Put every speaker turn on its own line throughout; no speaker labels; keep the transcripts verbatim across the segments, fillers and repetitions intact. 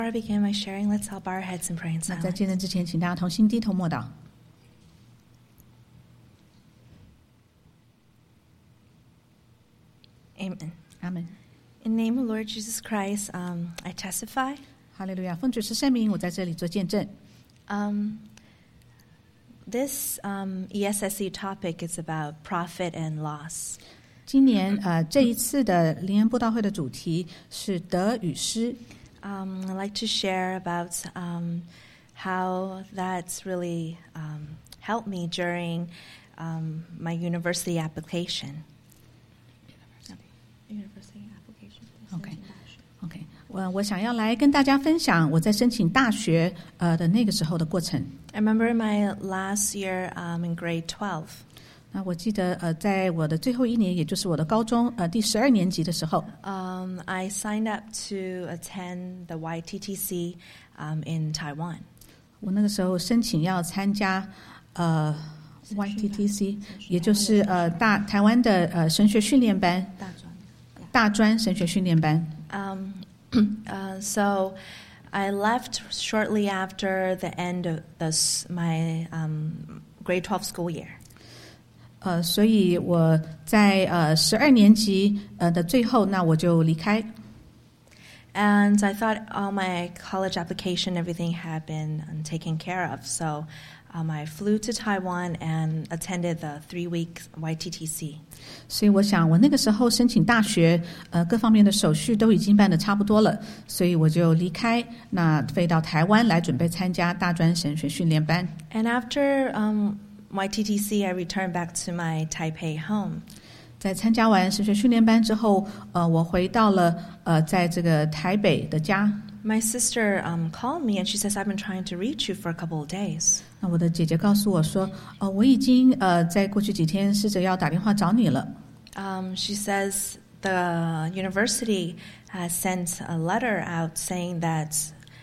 Before I begin my sharing, let's all bow our heads and pray in
那在
silence.
见证之前，请大家同心低头默祷。
Amen.
阿门。
In the name of Lord Jesus Christ, um, I testify.
哈利路亚！奉主是圣名，我在这里做见证。
Um, this um, E S S E topic is about profit and loss.
今年呃这一次的灵恩布道会的主题是得与失。
Um, I'd like to share about um, how that's really um, helped me during um, my university application. University application.
OK OK， 我我想要来跟大家分享我在申请大学呃的那个时候的过程。
I remember my last year um, in grade twelve.
那我记得呃在我的最后一年，也就是我的高中呃第十二年级的时候，
Um, I signed up to attend the Y T T C um, in Taiwan.
我那个时候申请要参加呃 Y T T C， 也就是呃大台湾的呃神学训练班，大专神学训练班。
Um, uh, so I left shortly after the end of this, my um, grade twelve school year.
呃，所以我在呃十二年级呃的最后，那我就离开。
And I thought all my college application, everything had been um, taken care of. So um, I flew to Taiwan and attended the three-week Y T T C.
所以我想，我那个时候申请大学，呃，各方面的手续都已经办得差不多了，所以我就离开，那飞到台湾来准备参加大专神学训练班。
And after um, Y T T C, I returned back to my Taipei home.
在参加完神学训练班之后，呃，我回到了呃，在这个台北的家。
My sister um, called me and she says, I've been trying to reach you for a couple of days.
那我的姐姐告诉我说，呃，我已经呃在过去几天试着要打电话找你了。
Um, she says the university has sent a letter out saying that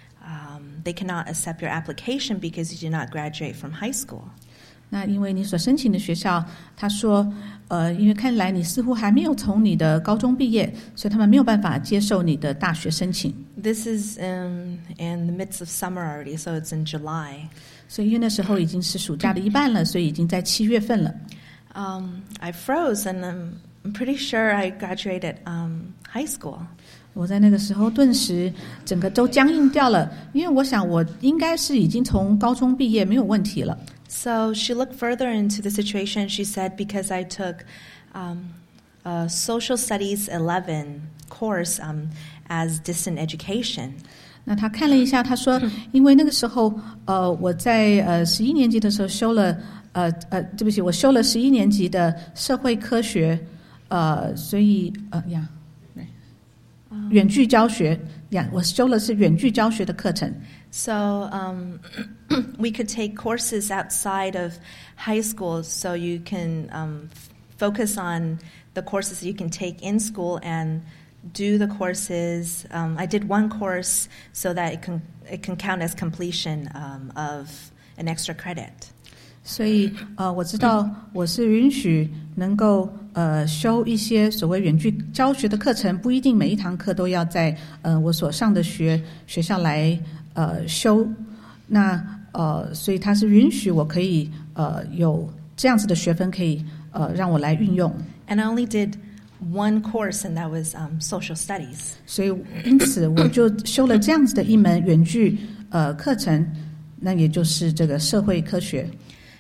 um, they cannot accept your application because you did not graduate from high school.
那因为你所申请的学校，他说，呃，因为看来你似乎还没有从你的高中毕业，所以他们没有办法接受你的大学申请。
This is in, in the midst of summer already, so it's in July.
所以因为那时候已经是暑假的一半了，所以已经在七月份了。
Um, I froze and I'm, I'm pretty sure I graduated um, high school.
我在那个时候顿时整个都僵硬掉了，因为我想我应该是已经从高中毕业没有问题了。
So she looked further into the situation. She said, because I took um, a social studies eleven course um, as distant education.
那他看了一下，他说，因为那个时候，呃，我在呃十一年级的时候修了，呃呃，对不起，我修了十一年级的社会科学，呃，所以呃呀，远距教学呀，我修了是远距教学的课程。
So um, we could take courses outside of high school, so you can um, f- focus on the courses you can take in school and do the courses. Um, I did one course so that it can it can count as completion um, of an extra credit.
所以呃，我知道我是允许能够呃修一些所谓远距教学的课程，不一定每一堂课都要在呃我所上的学学校来呃修。那呃，所以他是允许我可以呃有这样子的学分可以呃让我来运用。
And I only did one course, and that was um, social studies.
所以因此我就修了这样子的一门远距呃课程，那也就是这个社会科学。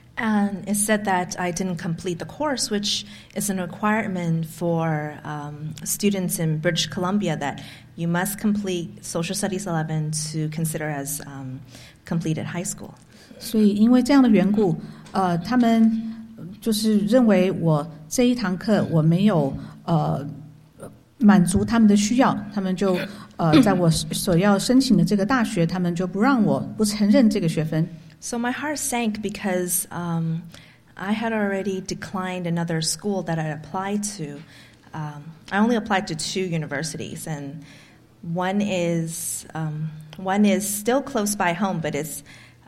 And it said that I didn't complete the course, which is a requirement for um, students in British Columbia, that you must complete Social Studies eleven to consider as um, completed high school.
所以因为这样的缘故，呃，他们就是认为我这一堂课我没有呃满足他们的需要，他们就呃在我所要申请的这个大学，他们就不让我不承认这个学分。
So my heart sank because um, I had already declined another school that I applied to. Um, I only applied to two universities, and one is um, one is still close by home, but it's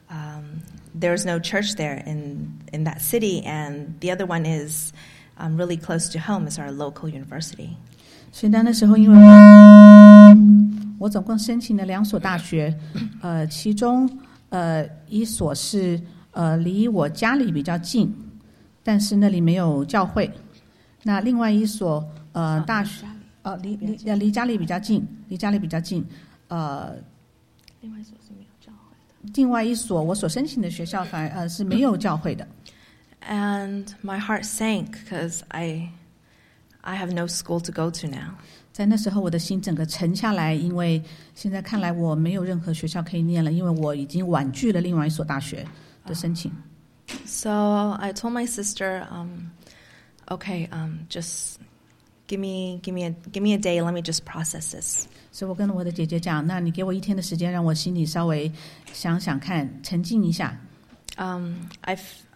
um, there's no church there in in that city, and the other one is um, really close to home. It's our local university.
所以那时候因为我总共申请了两所大学，呃，其中呃一所是呃离我家里比较近，但是那里没有教会。那另外一所呃大学呃离离呃离家里比较近，离家里比较近，呃，
另外一所是没有教会的。
另外一所我所申请的学校反而呃是没有教会的。
And my heart sank because I, I have no school to go to now.
在那时候，我的心整个沉下来，因为现在看来我没有任何学校可以念了，因为我已经婉拒了另外一所大学的申请。
So I told my sister, um, okay, um, just give me, give me a, give me a day. Let me just process this.
所以我跟我的姐姐讲，那你给我一天的时间，让我心里稍微想想看，沉静一下。
Um, I,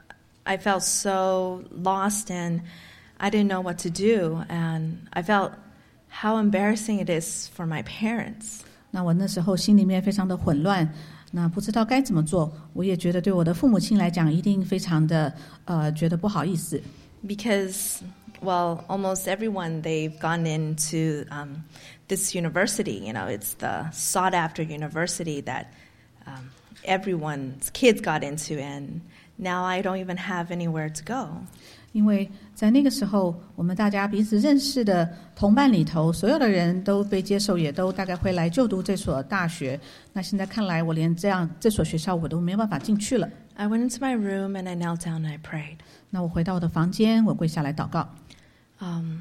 I felt so lost and I didn't know what to do, and I felt how embarrassing it is for my parents.
那我那时候心里面非常的混乱，那不知道该怎么做。我也觉得对我的父母亲来讲，一定非常的呃觉得不好意思。
Because, well, almost everyone, they've gone into um, this university. You know, it's the sought-after university that um, everyone's kids got into, and now I don't even have anywhere to go.
因为在那个时候，我们大家彼此认识的同伴里头，所有的人都被接受，也都大概会来就读这所大学。那现在看来，我连这样这所学校我都没有办法进去了。
I went into my room and I knelt down and I prayed.
那我回到我的房间，我跪下来祷告。
Um,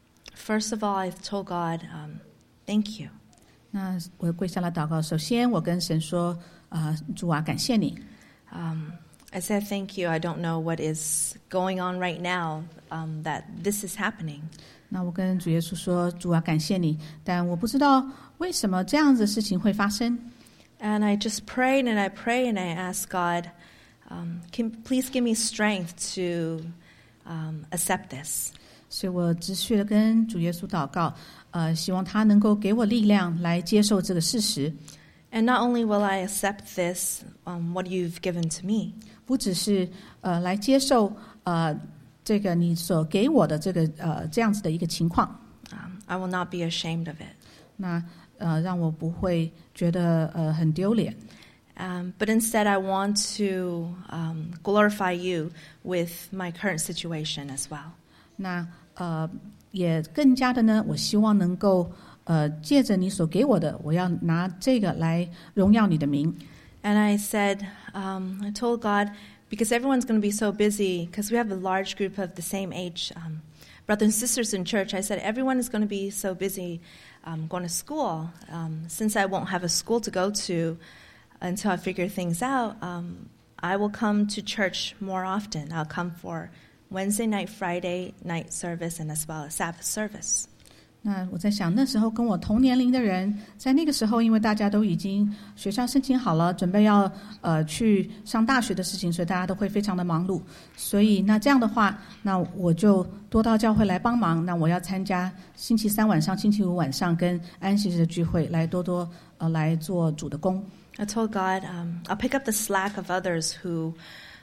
first of all, I told God, um, "Thank you."
那我跪下来祷告，首先我跟神说：“啊、呃，主啊，感谢你。”
Um, I said, "Thank you. I don't know what is going on right now, um, that this is happening."
那我跟主耶稣说：“主啊，感谢你，但我不知道为什么这样子的事情会发生。”
And I just prayed and I prayed and I asked God, um, "Can please give me strength to um, accept this?"
所以我持续的跟主耶稣祷告，呃，希望他能够给我力量来接受这个事实。
And not only will I accept this, um, what you've given to me,
不只是呃来接受呃这个你所给我的这个呃这样子的一个情况，
um, I will not be ashamed of it.
那呃让我不会觉得呃很丢脸。
Um, but instead, I want to um, glorify you with my current situation as well.
那呃也更加的呢，我希望能够呃借着你所给我的，我要拿这个来荣耀你的名。
And I said, um, I told God, because everyone's going to be so busy, because we have a large group of the same age um, brothers and sisters in church, I said, everyone is going to be so busy um, going to school. Um, since I won't have a school to go to until I figure things out, um, I will come to church more often. I'll come for Wednesday night, Friday night service, and as well as Sabbath service.
那我在想，那时候跟我同年龄的人，在那个时候，因为大家都已经学校申请好了，准备要呃去上大学的事情，所以大家都会非常的忙碌。所以那这样的话，那我就多到教会来帮忙。那我要参加星期三晚上、星期五晚上跟安息日的聚会，来多多呃来做主的工。
I told God, um, I'll pick up the slack of others who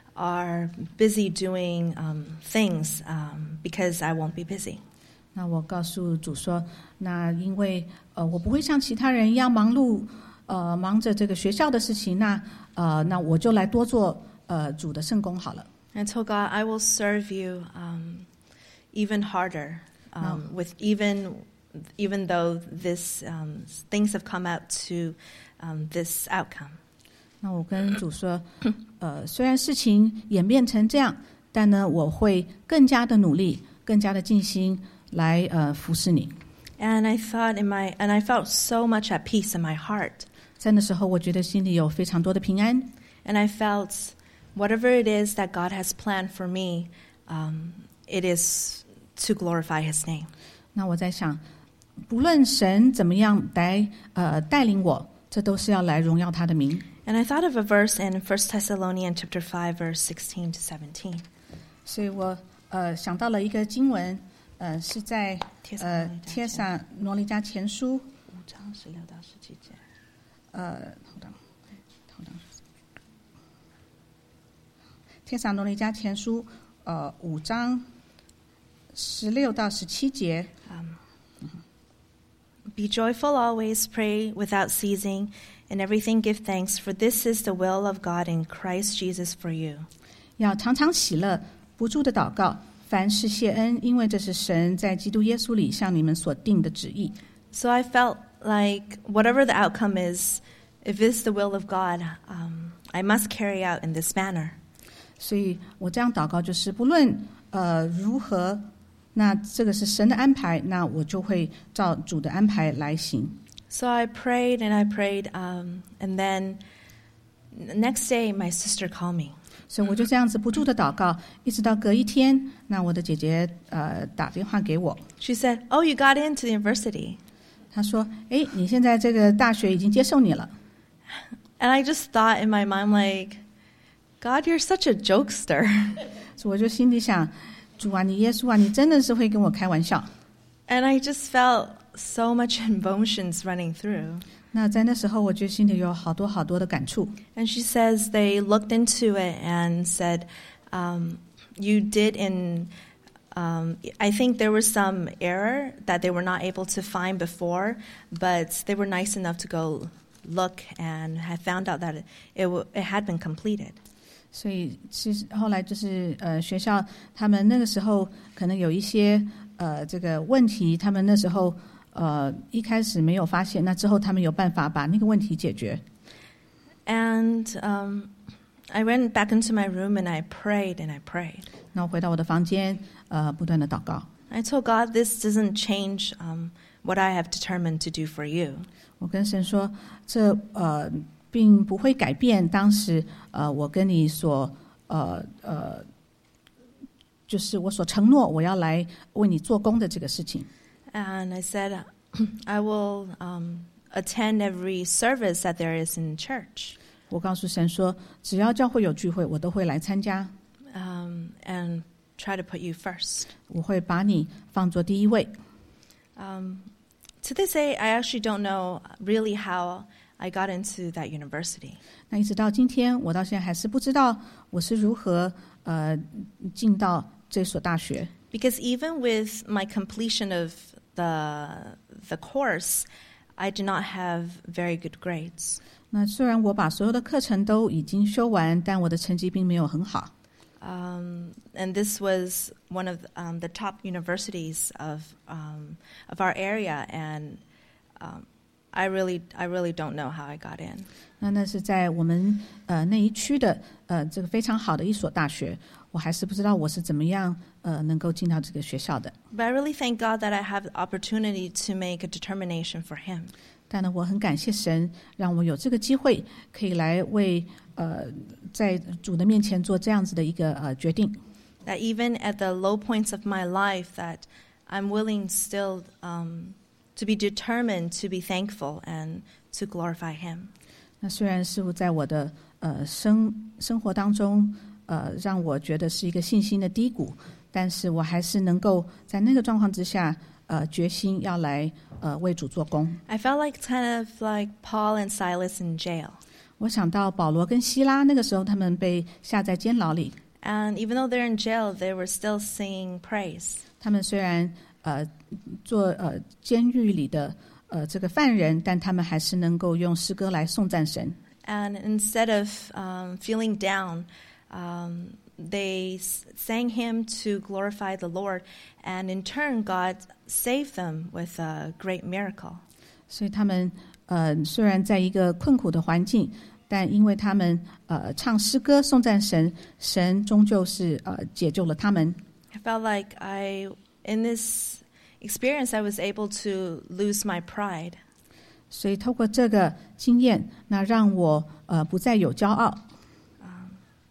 are busy doing um, things um, because I won't be busy.
那我告诉主说，那因为呃我不会像其他人一样忙碌，呃忙着这个学校的事情，那呃那我就来多做呃主的圣工好了。
I told God, I will serve you um, even harder, um,
No.
with even even though this um, things have come out to um, this outcome.
那我跟主说，呃虽然事情演变成这样，但呢我会更加的努力，更加的尽心。来呃服侍你。
And I thought in my and I felt so much at peace in my heart.
在那时候，我觉得心里有非常多的平安。
And I felt whatever it is that God has planned for me, um, it is to glorify His name.
那我在想，不论神怎么样来呃带领我，这都是要来荣耀他的名。
And I thought of a verse in First Thessalonians chapter five, verse sixteen to seventeen.
所以我呃想到了一个经文。呃，是在呃《帖撒罗尼迦前书》
五章十六到十七节。
呃，好的，好的，《帖撒罗尼迦前书》呃五章十六到十七节。
Um, Be joyful always, pray without ceasing, in everything give thanks, for this is the will of God in Christ Jesus for you.
要常常喜乐，不住的祷告，凡事谢恩，因为这是神在基督耶稣里向你们所定的旨意。
So I felt like whatever the outcome is, if it's the will of God, um, I must carry out in this manner.
所以我这样祷告，就是不论呃如何，那这个是神的安排，那我就会照主的安排来行。
So I prayed and I prayed, um, and then the next day my sister called me.
所以我就这样子不住的祷告，一直到隔一天，那我的姐姐呃打电话给我，
She said, "Oh, you got into the university."
她说：“哎，你现在这个大学已经接受你了。”
And I just thought in my mind, like, God, you're such a jokester.
所以我就心里想，主啊，你耶稣啊，你真的是会跟我开玩笑。
And I just felt so much emotions running through.
那在那时候，我就心里有好多好多的感触。
And she says they looked into it and said, um, you did in, um, I think there was some error that they were not able to find before, but they were nice enough to go look and had found out that it, it, w- it had been completed.
所以其实后来就是呃，学校他们那个时候可能有一些呃这个问题，他们那时候呃一开始没有发现，那之后他们有办法把那个问题解决。
And um, I went back into my room and I prayed and I prayed.
那我回到我的房间，呃，不断的祷告。
I told God, this doesn't change um, what I have determined to do for you.
我跟神说，这呃并不会改变当时呃我跟你所呃呃，就是我所承诺我要来为你做工的这个事情。
And I said, I will um, attend every service that there is in church.
我告诉神说，只要教会有聚会，我都会来参加。
Um, and try to put you first.
我会把你放作第一位。
Um, to this day, I actually don't know really how I got into that university.
那一直到今天，我到现在还是不知道我是如何呃进到这所大学。
Because even with my completion of the the course, I did not have very good grades.
那虽然我把所有的课程都已经修完，但我的成绩并没有很好。
Um, and this was one of um, the top universities of um, of our area, and um, I really, I really don't know how I got in.
那那是在我们呃那一区的呃这个非常好的一所大学，我还是不知道我是怎么样呃能够进到这个学校的。
But I really thank God that I have the opportunity to make a determination for Him.
但呢，我很感谢神，让我有这个机会可以来为呃在主的面前做这样子的一个呃决定。
That even at the low points of my life, that I'm willing still um, to be determined to be thankful and to glorify Him.
那虽然是在我的呃生生活当中，呃让我觉得是一个信心的低谷，但是我还是能够在那个状况之下，呃决心要来呃为主做工。
I felt like kind of like Paul and Silas in jail.
我想到保罗跟希拉那个时候，他们被下在监牢里，
And even though they're in jail, they were still singing praise.
他们虽然呃做呃监狱里的呃这个犯人，但他们还是能够用诗歌来颂赞神。
And instead of um, feeling down, um, they s- sang hymn to glorify the Lord. And in turn, God saved them with a great miracle.
所以他们呃虽然在一个困苦的环境，但因为他们呃唱诗歌颂赞神，神终究是呃解救了他们。
I felt like I, in this experience, I was able to lose my pride.
所以透过这个经验，那让我呃不再有骄傲。
Um,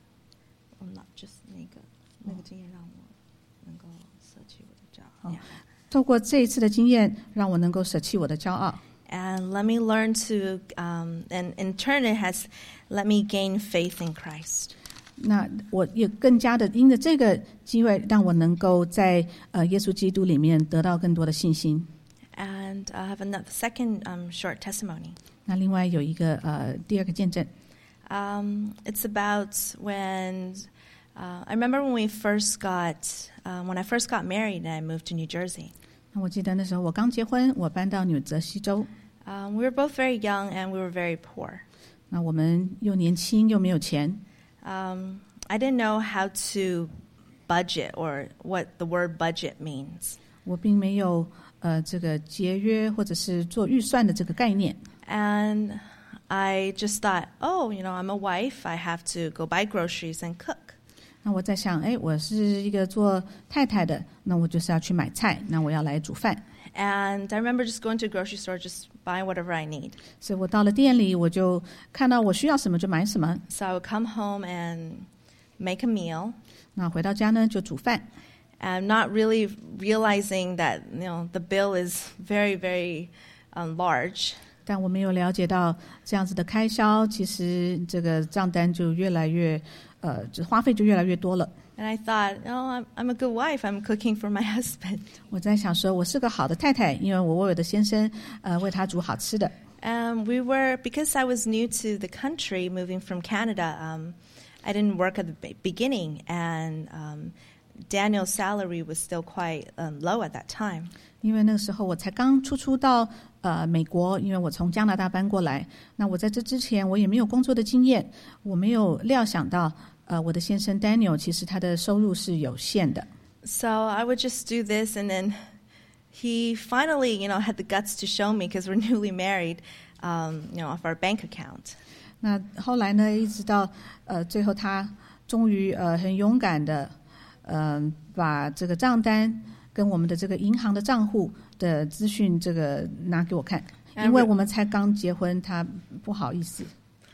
well, not just 那个那个经验让我能够舍弃我的骄傲。Yeah.
透过这一次的经验，让我能够舍弃我的骄傲。
And let me learn to, um, and in turn, it has let me gain faith in Christ.
那我也更加的因着这个机会，让我能够在呃耶稣基督里面得到更多的信心。
And I have another second um, short testimony.
那另外有一个呃第二个见证，
Um, it's about when uh, I remember when we first got uh, when I first got married and I moved to New Jersey.
那我记得那时候我刚结婚，我搬到纽泽西州。
Um, we were both very young and we were very poor.
那我们又年轻又没有钱。
Um, I didn't know how to budget or what the word budget means.
我并没有呃这个节约或者是做预算的这个概念。
And I just thought, oh, you know, I'm a wife. I have to go buy groceries and cook.
那我在想，哎，我是一个做太太的，那我就是要去买菜，那我要来煮饭。
And I remember just going to a grocery store, just buying whatever I need.
所以我到了店里，我就看到我需要什么就买什么。
So I would come home and make a meal.
那回到家呢，就煮饭。
And not really realizing that, you know, the bill is very, very um, large.
但我没有了解到这样子的开销，其实这个账单就越来越，呃，花费就越来越多了。
And I thought, oh, I'm, I'm a good wife. I'm cooking for my husband.
我在想说，我是个好的太太，因为我为我的先生，呃，为他煮好吃的。
And we were, because I was new to the country, moving from Canada, um, I didn't work at the beginning, and um, Daniel's salary was still quite um, low at that time.
因为那个时候我才刚初出到呃美国，因为我从加拿大搬过来。那我在这之前我也没有工作的经验，我没有料想到，呃，我的先生 Daniel 其实他的收入是有限的。
So I would just do this, and then he finally, you know, had the guts to show me, because we're newly married, um, you know, of our bank account.
那后来呢，一直到呃最后他终于呃很勇敢的，嗯、呃，把这个账单跟我们的这个银行的账户的资讯这个拿给我看，因为我们才刚结婚，他不好意思。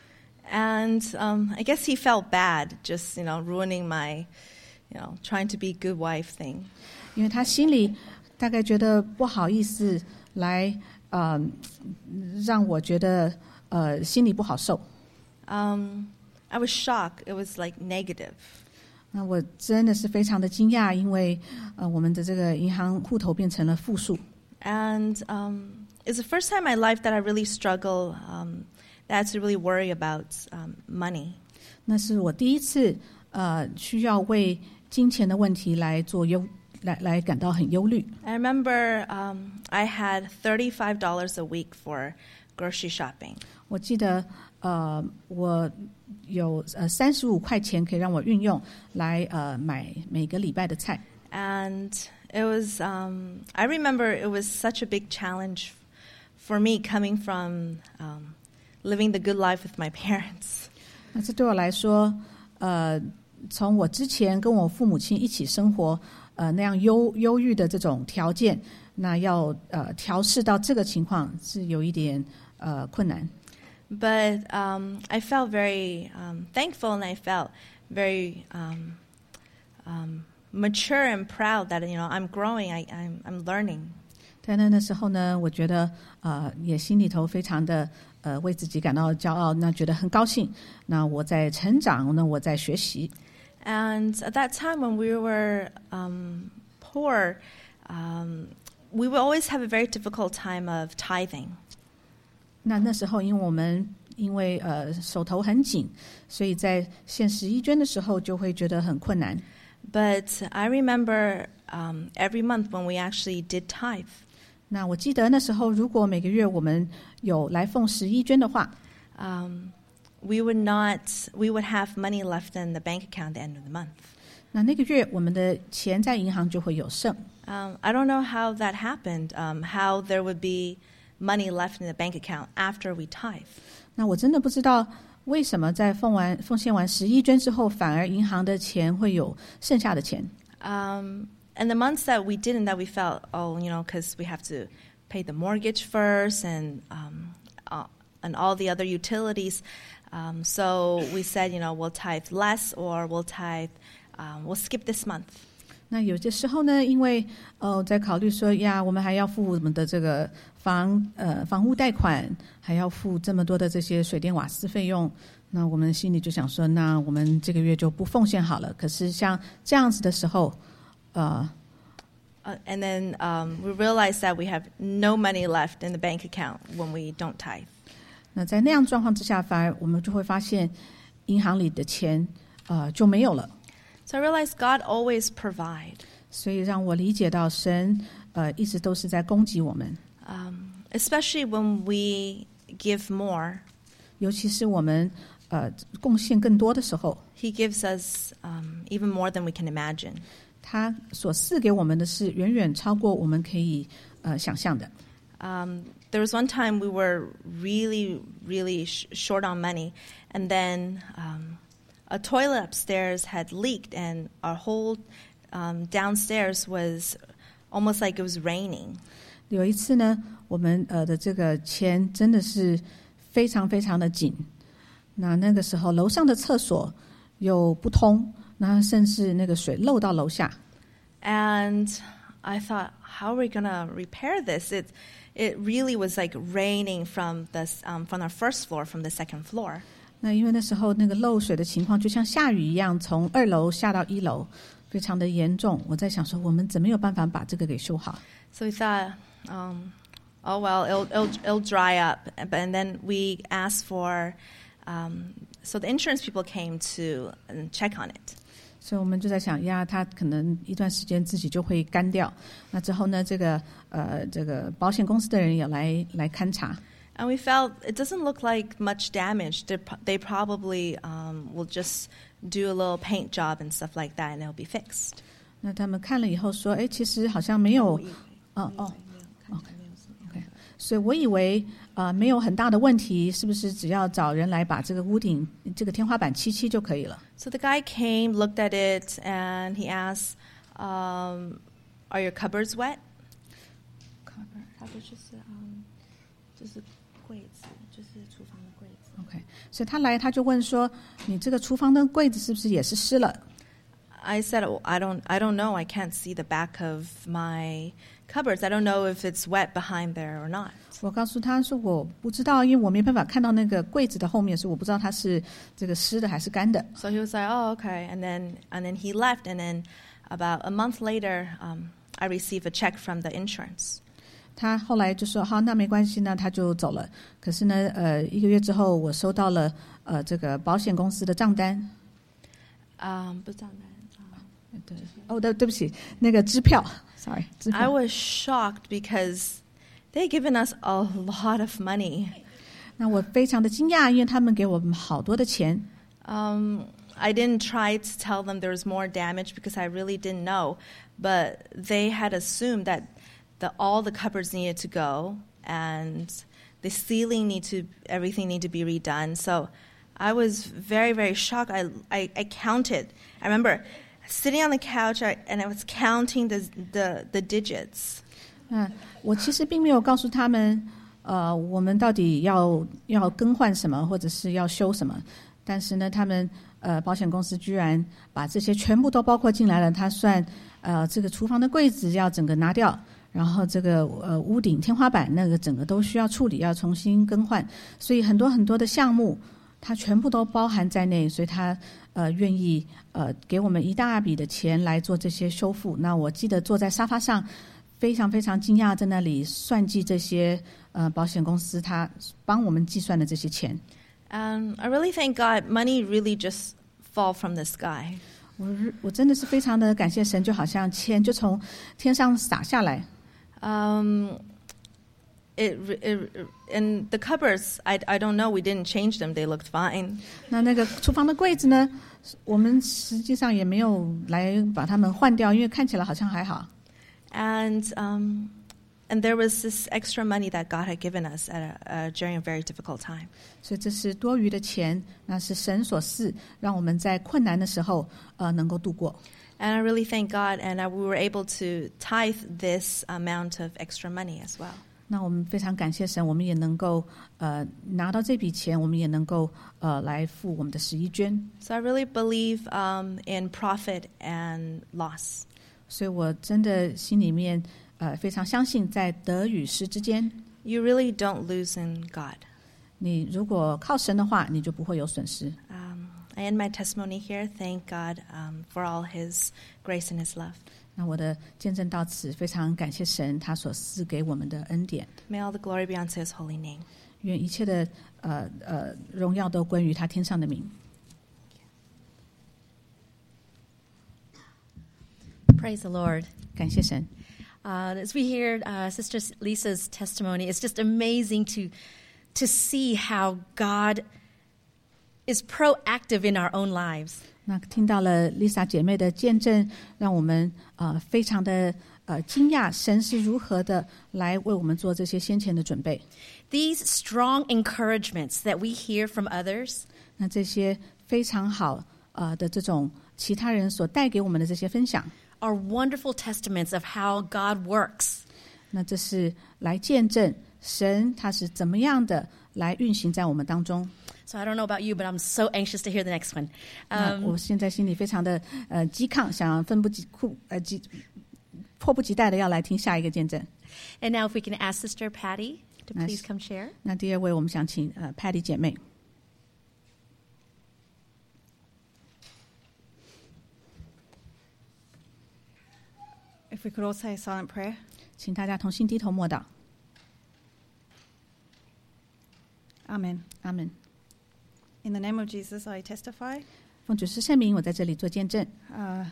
And um, I guess he felt bad, just, you know, ruining my, you know, trying to be good wife thing.
因为他心里大概觉得不好意思来，呃，让我觉得呃心里不好受。
Um, I was shocked. It was like negative.
那我真的是非常的惊讶，因为呃我们的这个银行户头变成了负数。
And um, it's the first time in my life that I really struggle, um, that I had to really worry about um, money.
那是我第一次呃需要为金钱的问题来做忧来来感到很忧虑。
I remember um, I had thirty-five dollars a week for grocery shopping.
我记得呃我有呃三十五块钱可以让我运用来呃买每个礼拜的菜。
And it was, um, I remember it was such a big challenge for me coming from um, living the good life with my parents.
那这对我来说，呃，从我之前跟我父母亲一起生活，呃，那样忧忧郁的这种条件，那要呃调试到这个情况是有一点呃困难。
But um, I felt very um, thankful, and I felt very um, um, mature and proud that, you know, I'm growing, I, I'm, I'm learning.
在那那时候呢，我觉得呃也心里头非常的呃为自己感到骄傲，那觉得很高兴。那我在成长，那我在学习。
And at that time when we were um, poor, um, we would always have a very difficult time of tithing.
那那时候，因为我们因为呃手头很紧，所以在献十一捐的时候就会觉得很困难。
But I remember um, every month when we actually did tithe.
那我记得那时候，如果每个月我们有来奉十一捐的话，
Um, we would not, we would have money left in the bank account at the end of the month.
那那个月我们的钱在银行就会有剩。
Um, I don't know how that happened, um, how there would be money left in the bank account after we tithe.
那我真的不知道为什么在奉完奉献完十一捐之后，反而银行的钱会有剩下的钱。
Um, and the months that we didn't, that we felt, oh, you know, because we have to pay the mortgage first and um, uh, and all the other utilities. Um, so we said, you know, we'll tithe less, or we'll tithe, um, we'll skip this month.
那有些时候呢，因为呃在考虑说呀，我们还要付我们的这个房呃房屋贷款，还要付这么多的这些水电瓦斯费用，那我们心里就想说，那我们这个月就不奉献好了。可是像这样子的时候，呃。
Uh, and then um, we realized that we have no money left in the bank account when we don't tithe.
那在那样状况之下，反而我们就会发现，银行里的钱，呃，就没有了。
So I realized God always provide.
所以让我理解到神， 呃一直都是在攻击我们。
Um, especially when we give more.
尤其是我们呃贡献更多的时候，
He gives us um, even more than we can imagine.
他所赐给我们的是远远超过我们可以呃想象的。
Um, there was one time we were really, really sh- short on money, and then um, a toilet upstairs had leaked, and our whole um, downstairs was almost like it was raining.
有一次呢，我们呃的这个钱真的是非常非常的紧，那那个时候楼上的厕所又不通，那甚至那个水漏到楼下。
And I thought, how are we going to repair this? It it really was like raining from the um, from our first floor, from the second floor.
那因为那时候那个漏水的情况就像下雨一样，从二楼下到一楼，非常的严重。我在想说，我们怎么有办法把这个给修好？
So we thought, um, oh well, it'll, it'll it'll dry up. But and then we asked for, um, so the insurance people came to check on it.
所以我们就在想呀，它可能一段时间自己就会干掉。那之后呢，这个呃，这个保险公司的人也来来勘察。
And we felt it doesn't look like much damage. They they probably um, will just do a little paint job and stuff like that, and it'll be fixed.
那他们看了以后说，哎，其实好像没有，哦哦 ，OK OK， 所以我以为呃没有很大的问题，是不是只要找人来把这个屋顶、这个天花板漆漆就可以了？
So the guy came, looked at it, and he asked, um, "Are your cupboards wet?" Cupboard, cupboard 就是嗯，就是柜子，就是厨房的柜子。
OK， 所以他来他就问说，你这个厨房的柜子是不是也是湿了？
I said, oh, I don't, I don't know. I can't see the back of my cupboards. I don't know if it's wet behind there or not.
我告诉他说我不知道，因为我没办法看到那个柜子的后面，所以我不知道它是这个湿的还是干的。
So he was like, oh, okay. And then, and then he left. And then about a month later, um, I received a check from the insurance.
他后来就说好，那没关系，那他就走了。可是呢，呃，一个月之后，我收到了呃这个保险公司的账单。
Um, 不是账单。
对，哦，对，对不起，那个支票 ，sorry， 支票。
I was shocked because they'd given us a lot of money.
那我非常的惊讶，因为他们给我们好多的钱。
Um, I didn't try to tell them there was more damage because I really didn't know, but they had assumed that the, all the cupboards needed to go and the ceiling need to, everything need to be redone. So I was very, very shocked. I, I, I counted. I remember sitting on the couch and I was counting the the, the digits.
嗯，我其实并没有告诉他们，呃，我们到底要要更换什么，或者是要修什么。但是呢，他们呃，保险公司居然把这些全部都包括进来了。他算，呃，这个厨房的柜子要整个拿掉，然后这个呃屋顶天花板那个整个都需要处理，要重新更换。所以很多很多的项目，它全部都包含在内。所以他呃愿意呃给我们一大笔的钱来做这些修复。那我记得坐在沙发上，非常非常惊讶，在那里算计这些呃保险公司他帮我们计算的这些钱。
Um, I really thank God money really just fall from the sky.
我我真的是非常的感谢神，就好像钱就从天上洒下来。
Um, it, it, and the cupboards, I, I don't know, we didn't change them. They looked fine.
那那个厨房的柜子呢，我们实际上也没有来把它们换掉，因为看起来好像还好。
And um, and there was this extra money that God had given us at a, uh, during a very difficult time.
所以这是多余的钱，那是神所赐，让我们在困难的时候呃能够度过。
And I really thank God, and I, we were able to tithe this amount of extra money as well.
那我们非常感谢神，我们也能够呃拿到这笔钱，我们也能够呃来付我们的十一捐。
So I really believe um, in profit and loss.
所以我真的心里面呃非常相信，在得与失之间，
You really don't lose in God.
你如果靠神的话，你就不会有损失。
Um, I end my testimony here. Thank God um, for all His grace and His love.
那我的见证到此，非常感谢神他所赐给我们的恩典。
May all the glory be unto His holy name.
愿一切的呃呃荣耀都归于他天上的名。
Praise the Lord.
感谢神。
Uh, as we hear uh, Sister Lisa's testimony, it's just amazing to to see how God is proactive in our own lives.
那听到了 Lisa 姐妹的见证，让我们呃非常的呃惊讶，神是如何的来为我们做这些先前的准备。
These strong encouragements that we hear from others,
那这些非常好呃的这种其他人所带给我们的这些分享，
are wonderful testaments of how God works.
那这是来见证神他是怎么样的来运行在我们当中。
So I don't know about you, but I'm so anxious to hear the next one.
那
Um,
我现在心里非常的呃激亢，想奋不及酷呃急迫不及待的要来听下一个见证。
and now if we can ask Sister Patty to
Nice.
please come share.
那第二位，我们想请呃 Patty 姐妹。
If we could all say a silent prayer.
请大家同心低头默祷。
Amen.
阿门。
In the name of Jesus, I testify.
奉主是圣名，我在这里做见证。
Uh,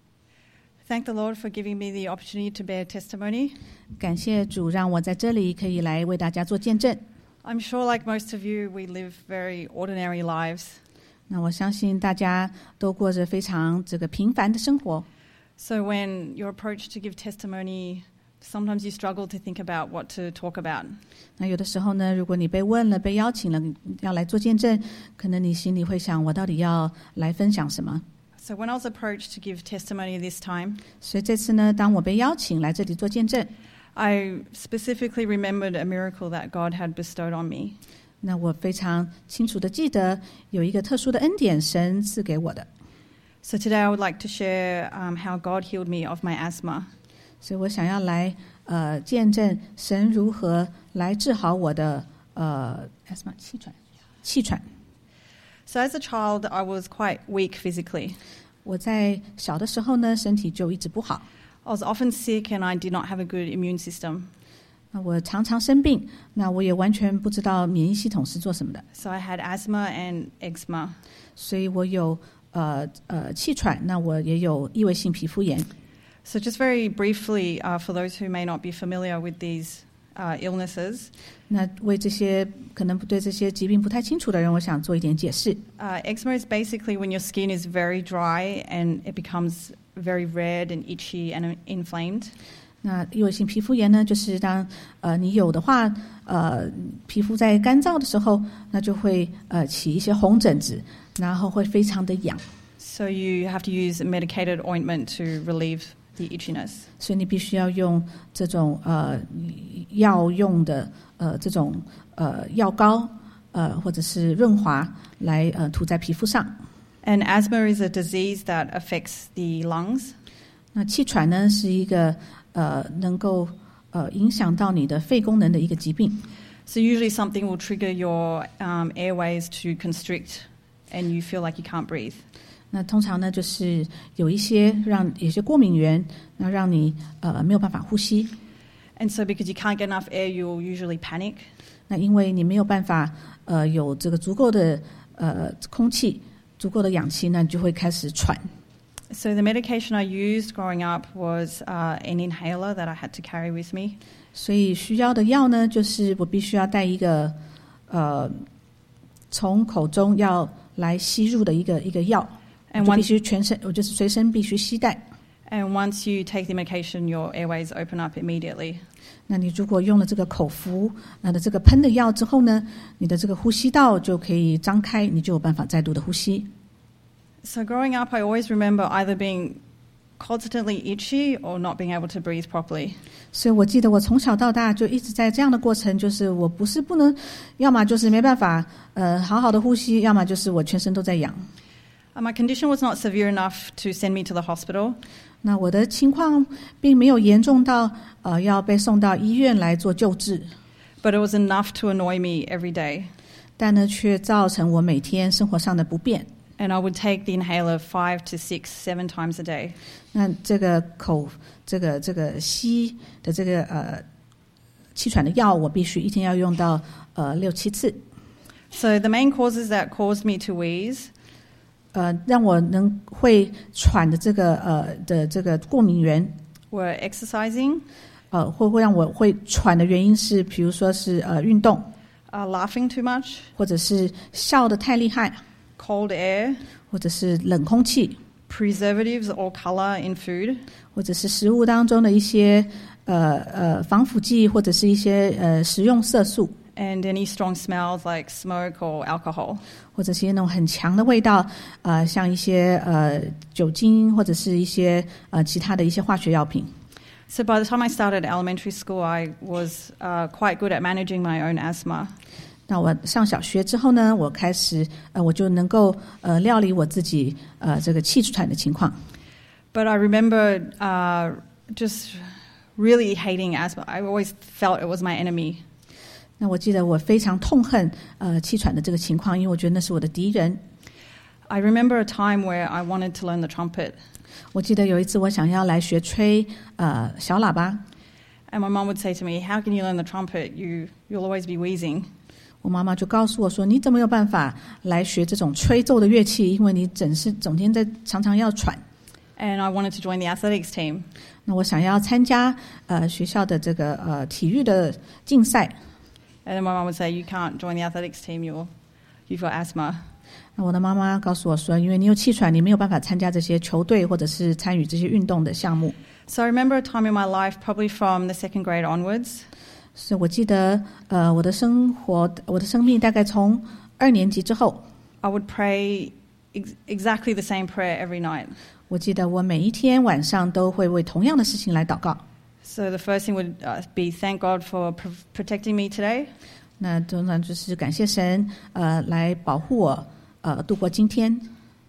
thank the Lord for giving me the opportunity to bear testimony.
感谢主，让我在这里可以来为大家做见证。
I'm sure, like most of you, we live very ordinary lives.
那我相信大家都过着非常这个平凡的生活。
So when you're approached to give testimony, sometimes you struggle to think about what to talk about.
那有的时候呢，如果你被问了、被邀请了，要来做见证，可能你心里会想，我到底要来分享什么？
So when I was approached to give testimony this time,
所以这次呢，当我被邀请来这里做见证，
I specifically remembered a miracle that God had bestowed on me.
那我非常清楚的记得有一个特殊的恩典，神赐给我的。
So today I would like to share um, how God healed me of my asthma.
所以我想要来呃见证神如何来治好我的呃 asthma 气喘气喘。
So as a child, I was quite weak physically.
我在小的时候呢，身体就一直不好。
I was often sick and I did not have a good immune system.
那我常常生病，那我也完全不知道免疫系统是做什么的。
So I had asthma and eczema.
所以我有呃呃气喘，那我也有异位性皮肤炎。
So just very briefly, uh, for those who may not be familiar with these uh, illnesses,
那为这些可能对这些疾病不太清楚的人，我想做一点解释。
uh, eczema is basically when your skin is very dry and it becomes very red and itchy and inflamed.
那异位性皮肤炎呢，就是当呃你有的话，呃皮肤在干燥的时候，那就会呃起一些红疹子，然后会非常的痒。
So you have to use medicated ointment to relieve the itchiness.
所以你必须要用这种呃药用的呃这种呃药膏呃或者是润滑来呃涂在皮肤上。
And asthma is a disease that affects the lungs.
那气喘呢是一个呃能够呃影响到你的肺功能的一个疾病。
So usually something will trigger your um, airways to constrict and you feel like you can't breathe.
那通常呢就是有一些让有些过敏源，那让你呃没有办法呼吸。
And so because you can't get enough air, you'll usually panic.
那因为你没有办法呃有这个足够的呃空气、足够的氧气，那你就会开始喘。
So the medication I used growing up was uh, an inhaler that I had to carry with me.
所以需要的药呢，就是我必须要带一个呃从口中要来吸入的一个一个药，
And
我就必
once,
须全身，我就是随身必须携带。
and once you take the medication, your airways open up immediately.
那你如果用了这个口服，那的这个喷的药之后呢，你的这个呼吸道就可以张开，你就有办法再度的呼吸。
So growing up, I always remember either being constantly itchy or not being able to breathe properly.
所以我记得我从小到大就一直在这样的过程，就是我不是不能，要么就是没办法呃好好的呼吸，要么就是我全身都在痒。
Uh, my condition was not severe enough to send me to the hospital.
那我的情况并没有严重到呃要被送到医院来做救治，
But it was enough to annoy me every day.
但呢却造成我每天生活上的不便。
And I would take the inhaler five to six, seven times a day.
那这个口这个这个吸的这个呃气喘的药，我必须一天要用到呃六七次。
So the main causes that caused me to wheeze,
呃，让我能会喘的这个呃的这个过敏源
were exercising,
呃，会会让我会喘的原因是，比如说是呃运动，
uh, laughing too much,
或者是笑得太厉害，
cold air,
或者是冷空气，
preservatives or colour in food,
或者是食物当中的一些呃呃防腐剂，或者是一些呃食用色素，
and any strong smells like smoke or alcohol.
或者是那种很强的味道，呃，像一些呃酒精，或者是一些呃其他的一些化学药品。
So by the time I started elementary school, I was uh, quite good at managing my own asthma.
那我上小学之后呢，我开始呃我就能够呃料理我自己呃这个气喘的情况。
But I remember uh, just really hating asthma. I always felt it was my enemy.
那我记得我非常痛恨呃气喘的这个情况，因为我觉得那是我的敌人。
I remember a time where I wanted to learn the trumpet.
我记得有一次我想要来学吹呃小喇叭，
And my mum would say to me, how can you learn the trumpet? You, you'll always be wheezing.
我妈妈就告诉我说：“你怎么有办法来学这种吹奏的乐器？因为你整是整天在常常要喘。”
And I wanted to join the athletics team.
那我想要参加呃学校的这个呃体育的竞赛。
And then my mum would say, you can't join the athletics team, you're, you've got asthma.
那我的妈妈告诉我说，因为你有气喘，你没有办法参加这些球队或者是参与这些运动的项目。
So I remember a time in my life, probably from the second grade onwards,
所以我记得呃我的生活我的生命大概从二年级之后，
I would pray ex- exactly the same prayer every night.
我记得我每一天晚上都会为同样的事情来祷告。
So the first thing would uh, be thank God for pr- protecting me today.
那通常就是感谢神呃来保护我呃度过今天。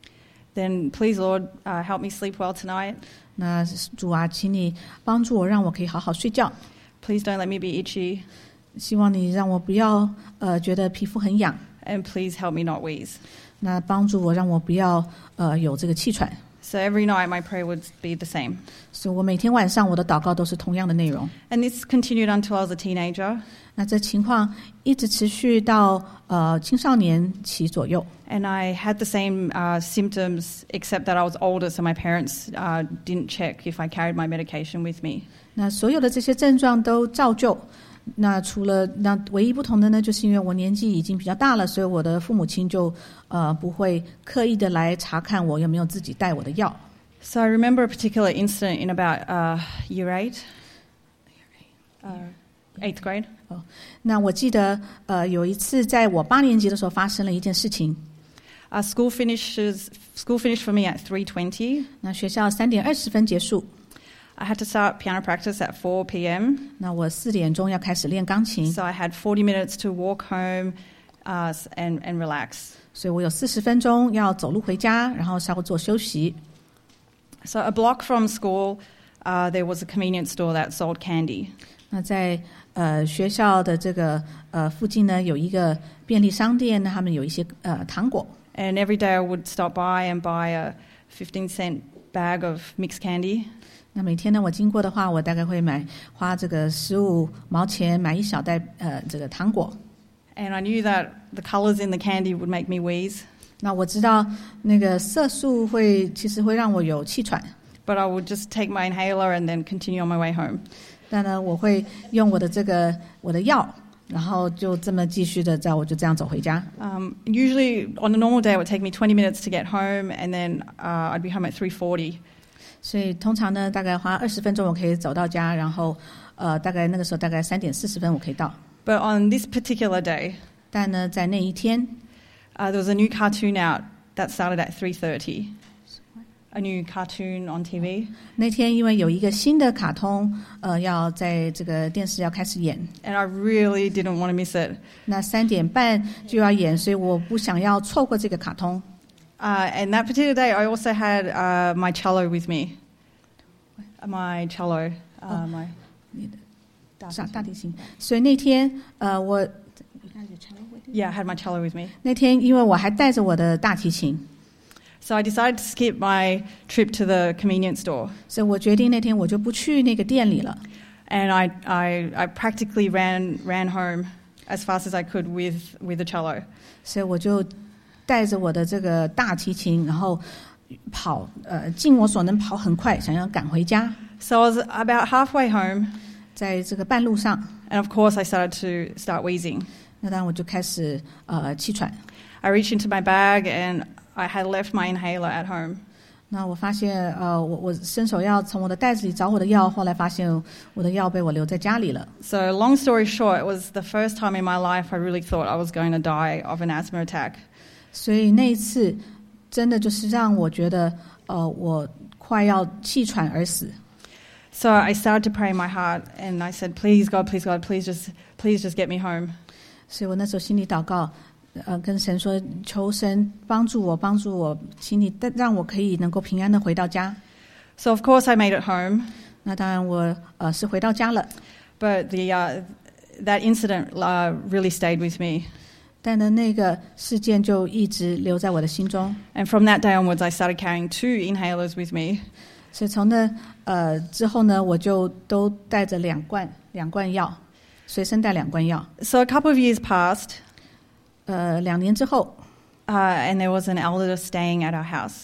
Then please Lord, uh, help me sleep well tonight.
那主啊，请你帮助我，让我可以好好睡觉。
Please don't let me be itchy.
希望你让我不要呃觉得皮肤很痒。
And please help me not wheeze.
那帮助我，让我不要呃有这个气喘。
So every night my prayer would be the same.
所以我每天晚上我的祷告都是同样的内容。
And this continued until I was a teenager.
那这情况一直持续到呃青少年期左右。
And I had the same uh, symptoms, except that I was older, so my parents uh, didn't check if I carried my medication with me.
那所有的这些症状都照旧。那除了那唯一不同的呢，就是因为我年纪已经比较大了，所以我的父母亲就呃不会刻意的来查看我有没有自己带我的药。
So I remember a particular incident in about uh, year eight, uh, eighth grade.
那我记得呃有一次在我八年级的时候发生了一件事情。
Uh, school finishes. School finished for me at three twenty.
那学校三点二十分结束，
I had to start piano practice at four p.m.
那我四点钟要开始练钢琴，
So I had forty minutes to walk home uh, and, and relax.
所以我有四十分钟要走路回家，然后稍微做休息。
So a block from school, uh, there was a convenience store that sold candy.
那在呃学校的这个呃附近呢，有一个便利商店，那他们有一些呃糖果。
And every day I would stop by and buy a fifteen cent bag of mixed candy.
那每天呢，我经过的话，我大概会买花这个十五毛钱买一小袋呃这个糖果。
And I knew that the colours in the candy would make me wheeze.
那我知道那个色素会其实会让我有气喘，
But I would just take my inhaler and then continue on my way home.
但呢，我会用我的这个我的药，然后就这么继续的在我就这样走回家。
Um, usually on a normal day it would take me twenty minutes to get home, and then uh, I'd be home at three forty.
所以通常呢，大概花二十分钟我可以走到家，然后呃，大概那个时候大概三点四十分我可以到。
But on this particular day,
但呢，在那一天，
uh, there was a new cartoon out that started at three thirty. A new cartoon on T V.
那天因为有一个新的卡通，呃，要在这个电视要开始演，
And I really didn't want to miss it.
那三点半就要演，所以我不想要错过这个卡通。
Uh, and that particular day, I also had uh, my cello with me. My cello. Uh,
Oh.
my
大大提琴，所以那天呃，我
Yeah, I had my cello with me.
那天因为我还带着我的大提琴，
So I decided to skip my trip to the convenience store.
所以我决定那天我就不去那个店里了。
And I, I, I practically ran, ran home as fast as I could with, with the cello.
所以我就带着我的这个大提琴，然后跑，呃，尽我所能跑很快，想要赶回家。
So I was about halfway home,
在这个半路上，
and of course I started to start wheezing.
那当然我就开始呃气喘。
I reached into my bag and I had left my inhaler at home.
那我发现，呃，我我伸手要从我的袋子里找我的药，后来发现我的药被我留在家里了。
So long story short, it was the first time in my life I really thought I was going to die of an asthma attack.
所以那一次真的就是让我觉得，呃，我快要气喘而死。
So I started to pray in my heart, and I said, "Please God, please God, please just, please just get me home."
所以我那时候心里祷告。呃，跟神说，求神帮助我，帮助我，请你让我可以能够平安的回到家。
So of course I made it home.
那当然我呃是回到家了。
But the uh, that incident uh, really stayed with me.
但呢，那个事件就一直留在我的心中。
And from that day onwards, I started carrying two inhalers with me.
所以从那呃之后呢，我就都带着两罐两罐药，随身带两罐药。
So a couple of years passed.
呃，两年之后，
uh, and there was an elder staying at our house.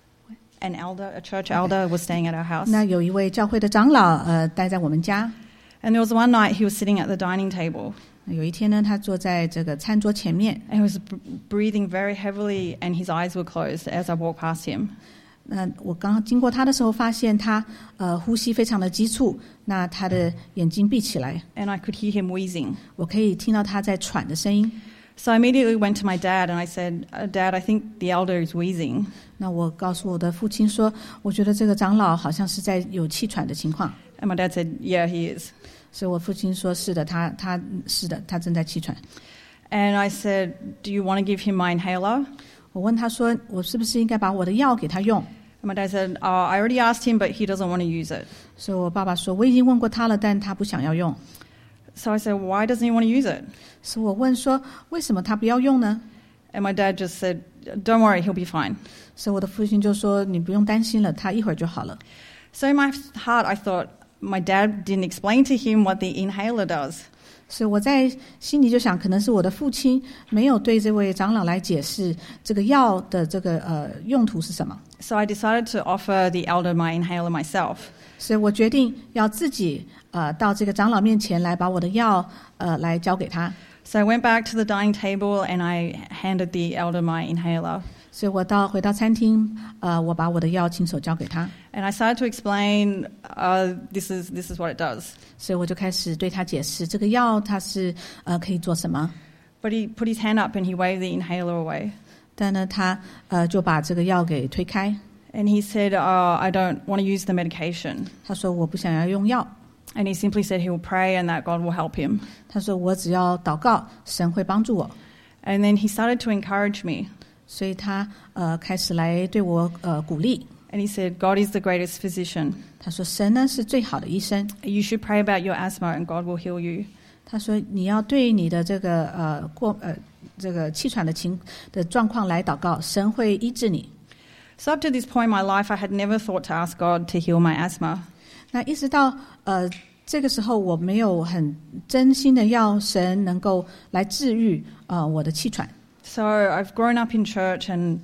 An elder, a church elder, was staying at our house.
那有一位教会的长老，呃，待在我们家。
And there was one night he was sitting at the dining table.
有一天呢，他坐在这个餐桌前面，
And he was b- breathing very heavily, and his eyes were closed as I walked past him.
那我刚经过他的时候，发现他呃呼吸非常的急促，那他的眼睛闭起来，
And I could hear him wheezing.
我可以听到他在喘的声音。
So I immediately went to my dad and I said, uh, Dad, I think the elder is wheezing.
那我告诉我的父亲说，我觉得这个长老好像是在有气喘的情况。
And my dad said, Yeah, he is.
所以我父亲说是的，他他是的，他正在气喘。
And I said, Do you want to give him my inhaler?
我问他说，我是不是应该把我的药给他用？
And my dad said, Oh, I already asked him, but he doesn't want to use it.
所以我爸爸说，我已经问过他了，但他不想要用。
So I said, Why doesn't he want to use it?
所以我问说，为什么他不要用呢？
And my dad just said, Don't worry, he'll be fine.
所以我的父亲就说，你不用担心了，他一会儿就好了。
So in my heart, I thought, my dad didn't explain to him what the inhaler does.
所以我在心里就想，可能是我的父亲没有对这位长老来解释这个药的这个呃用途是什么。
So I decided to offer the elder my inhaler myself.
所以我决定要自己呃到这个长老面前来，把我的药呃来交给他。
So I went back to the dining table and I handed the elder my inhaler.
所以我到回到餐厅，呃，我把我的药亲手交给他。
And I started to explain, uh, this is this is what it does.
所以我就开始对他解释这个药它是呃可以做什么。
But he put his hand up and he waved the inhaler away.
但呢，他呃就把这个药给推开。
And he said, oh, I don't want to use the medication.
他说我不想要用药。
And he simply said he will pray and that God will help him.
他说我只要祷告，神会帮助我。
And then he started to encourage me.
所以他呃开始来对我呃鼓励。
And he said, God is the greatest physician.
他说神呢是最好的医生。
You should pray about your asthma and God will heal you.
他说你要对你的这个呃过呃这个气喘的情的状况来祷告，神会医治你。
So up to this point in my life, I had never thought to ask God to heal my asthma.
那一直到呃这个时候，我没有很真心的要神能够来治愈呃我的气喘。
So I've grown up in church and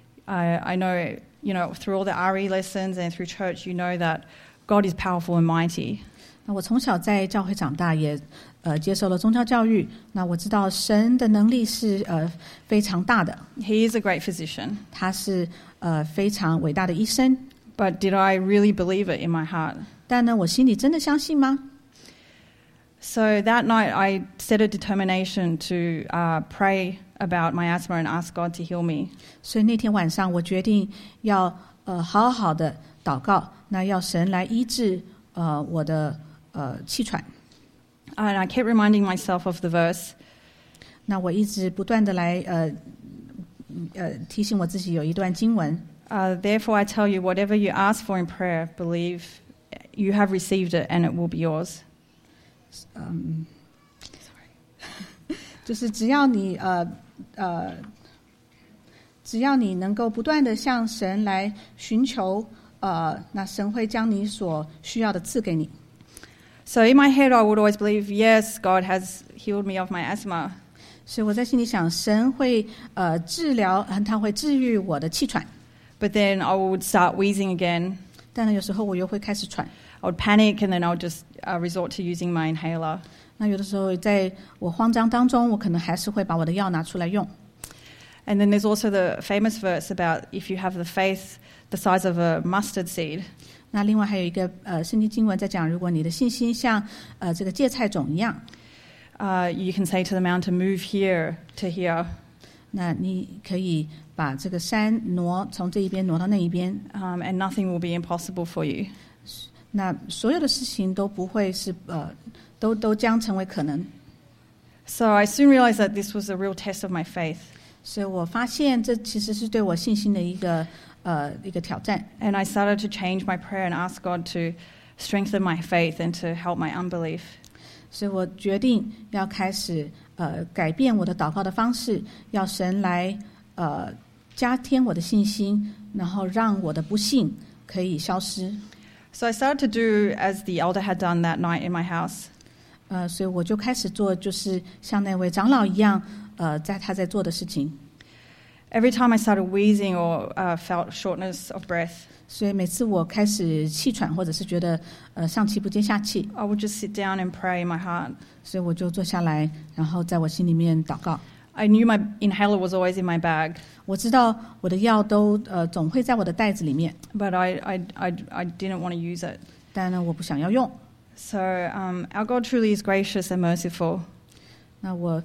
I, I know, you know, through all the R E lessons and through church, you know that God is powerful and mighty.
那我从小在教会长大，也呃接受了宗教教育。那我知道神的能力是呃非常大的，
He is a great physician.
他是呃非常伟大的医生。
But did I really believe it in my heart?
但呢，我心里真的相信吗？
So that night I set a determination to uh, pray about my asthma and ask God to heal me.
所以那天晚上，我决定要呃好好的祷告，那要神来医治呃我的呃气喘。
And I kept reminding myself of the verse.
那我一直不断的来呃呃提醒我自己有一段经文。
Uh, Therefore I tell you, whatever you ask for in prayer, believe you have received it and it will be yours.
嗯，就是只要你呃呃，只要你能够不断的向神来寻求，呃，那神会将你所需要的赐给你。
So in my head I would always believe, yes, God has healed me of my asthma.
所以我在心里想，神会呃治疗，他会治愈我的气喘。
But then I would start wheezing again.
但呢，有时候我又会开始喘。
I I would panic and then I would just uh, resort to using my inhaler.
那有的时候在我慌张当中，我可能还是会把我的药拿出来用。
And then there's also the famous verse about if you have the faith the size of a mustard seed.
那另外还有一个呃圣经经文在讲，如果你的信心像呃这个芥菜种一样，
Uh, you can say to the mountain, move here to here.
那你可以把这个山挪从这一边挪到那一边，
Um, and nothing will be impossible for you.
那所有的事情都不会是呃都都将成为可能。
So I soon realized that this was a real test of my faith.
所以我发现这其实是对我信心的一个呃一个挑战。
And I started to change my prayer and ask God to strengthen my faith and to help my unbelief.
所以我决定要开始呃改变我的祷告的方式，要神来呃加添我的信心，然后让我的不信可以消失。
So I started to do as the elder had done that night in my house.
呃，所以我就开始做，就是像那位长老一样，呃，在他在做的事情。
Every time I started wheezing or uh, felt shortness of breath,
所以每次我开始气喘，或者是觉得呃上气不接下气，
I would just sit down and pray in my heart.
所以我就坐下来，然后在我心里面祷告。
I knew my inhaler was always in my bag,
我知道我的药都呃总会在我的袋子里面，
but I, I, I, I didn't want to use it.
但呢我不想要用。
So um, our God truly is gracious and merciful.
那我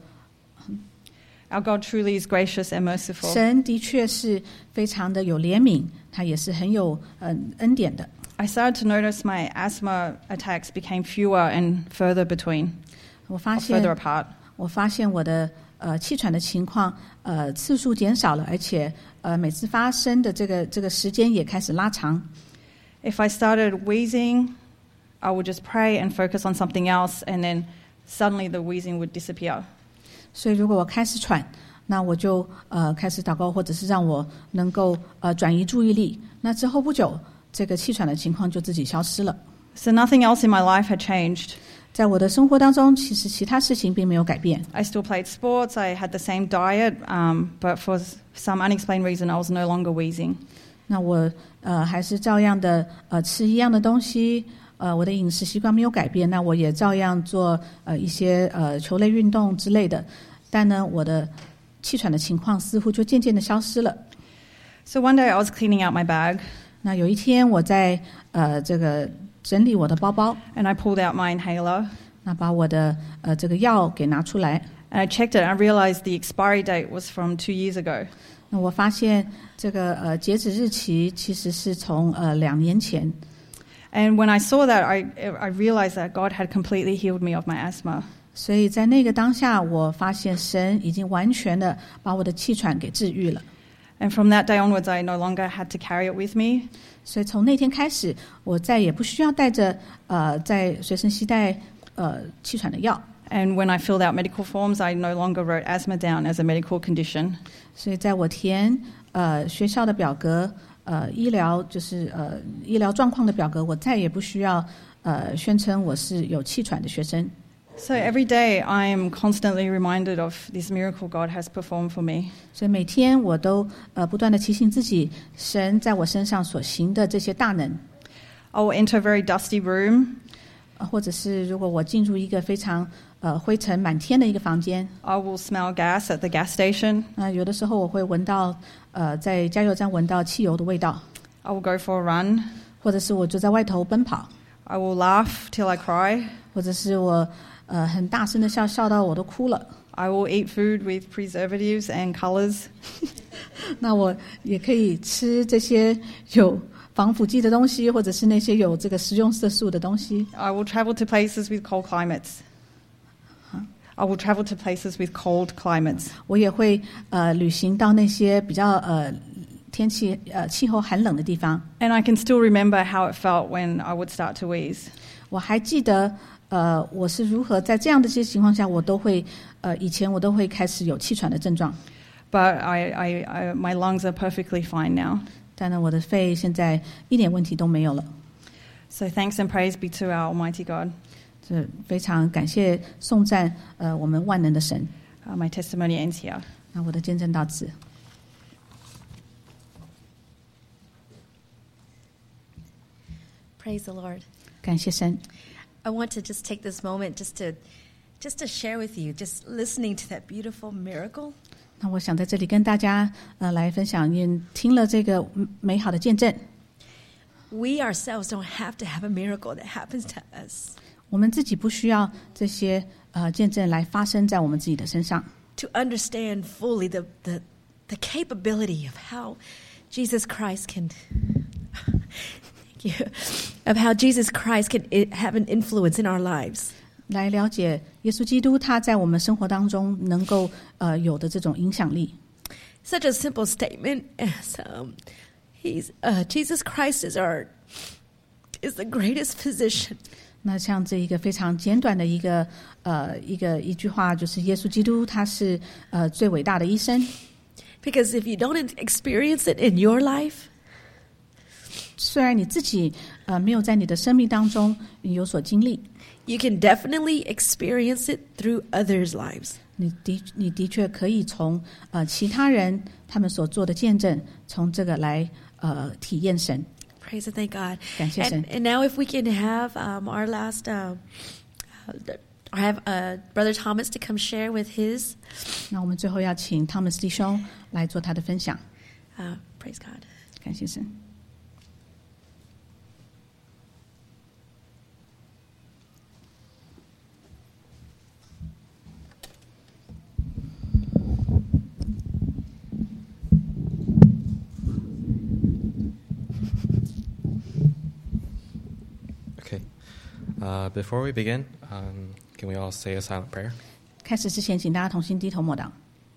Our God truly is gracious and merciful.
神的确是非常的有怜悯，他也是很有呃恩典的。
I started to notice my asthma attacks became fewer and further between,
我发
or
现
further apart.
我发现我的呃气喘的情况呃次数减少了，而且呃每次发生的这个这个时间也开始拉长。
If I started wheezing, I would just pray and focus on something else, and then suddenly the wheezing would disappear.
所以如果我开始喘，那我就呃开始祷告，或者是让我能够呃转移注意力。那之后不久，这个气喘的情况就自己消失了。
So nothing else in my life had changed.
在我的生活当中，其实其他事情并没有改变。
I still played sports, I had the same diet, um, but for some unexplained reason I was no longer wheezing.
那我呃还是照样的呃吃一样的东西，呃我的饮食习惯没有改变，那我也照样做呃一些呃球类运动之类的，但呢我的气喘的情况似乎就渐渐的消失了。
So one day I was cleaning out my bag,
那有一天我在呃这个整理我的包包，
and I pulled out my inhaler,
那把我的呃这个药给拿出来，
and I checked it and I realized the expiry date was from two years ago.
那我发现这个呃截止日期其实是从呃两年前。
And when I saw that, I, I realized that God had completely healed me of my asthma.
所以在那个当下，我发现神已经完全的把我的气喘给治愈了。
And from that day onwards, I no longer had to carry it with me.
所以从那天开始，我再也不需要带着呃在随身携带呃气喘的药。
And when I filled out medical forms, I no longer wrote asthma down as a medical condition.
所以在我填呃学校的表格，呃医疗就是呃医疗状况的表格，我再也不需要呃宣称我是有气喘的学生。
So every day, I am constantly reminded of this miracle God has performed for me.
所以每天我都呃不断的提醒自己，神在我身上所行的这些大能。
I will enter a very dusty room.
呃或者是如果我进入一个非常呃灰尘满天的一个房间，
I will smell gas at the gas station.
那有的时候我会闻到呃在加油站闻到汽油的味道，
I will go for a run.
或者是我就在外头奔跑，
I will laugh till I cry.
或者是我呃很大声的笑，笑到我都哭了。
I will eat food with preservatives and colours.
那我也可以吃这些有防腐剂的东西，或者是那些有这个食用色素的东西。
I will travel to places with cold climates. I will travel to places with cold climates.
我也会呃旅行到那些比较呃天气呃气候寒冷的地方。
And I can still remember how it felt when I would start to wheeze.
我还记得呃我是如何在这样的这些情况下，我都会呃以前我都会开始有气喘的症状，
But I, I, I, my lungs are perfectly fine now.
但呢我的肺现在一点问题都没有了。
So thanks and praise be to our Almighty God.
这非常感谢颂赞呃我们万能的神。
Uh, my testimony ends here.
那我的见证到此。
Praise the Lord.
感谢神。
I want to just take this moment just to just to share with you, just listening to that beautiful miracle.
那我想在这里跟大家呃来分享，也听了这个美好的见证。
We ourselves don't have to have a miracle that happens to us
我们自己不需要这些呃见证来发生在我们自己的身上，
to understand fully the, the, the capability of how Jesus Christ can thank you, of how Jesus Christ can i- have an influence in our lives.
来了解耶稣基督他在我们生活当中能够呃有的这种影响力。
Such a simple statement as um, he's uh, Jesus Christ is our is the greatest physician.
那像这一个非常简短的一个呃一个一句话，就是耶稣基督他是呃最伟大的医生。
Because if you don't experience it in your life,
虽然你自己呃没有在你的生命当中有所经历，
you can definitely experience it through others' lives.
你的你的确可以从呃其他人他们所做的见证，从这个来呃体验神。
Praise and thank God.
感谢神。
And, and now, if we can have um, our last, uh, uh, have uh, Brother Thomas to come share with his.
那我们最后要请汤姆斯弟兄来做他的分享。
Uh, praise God.
感谢神。
Okay. Uh, before we begin, um, can we all say a silent prayer?
开始之前，请大家同心低头默祷。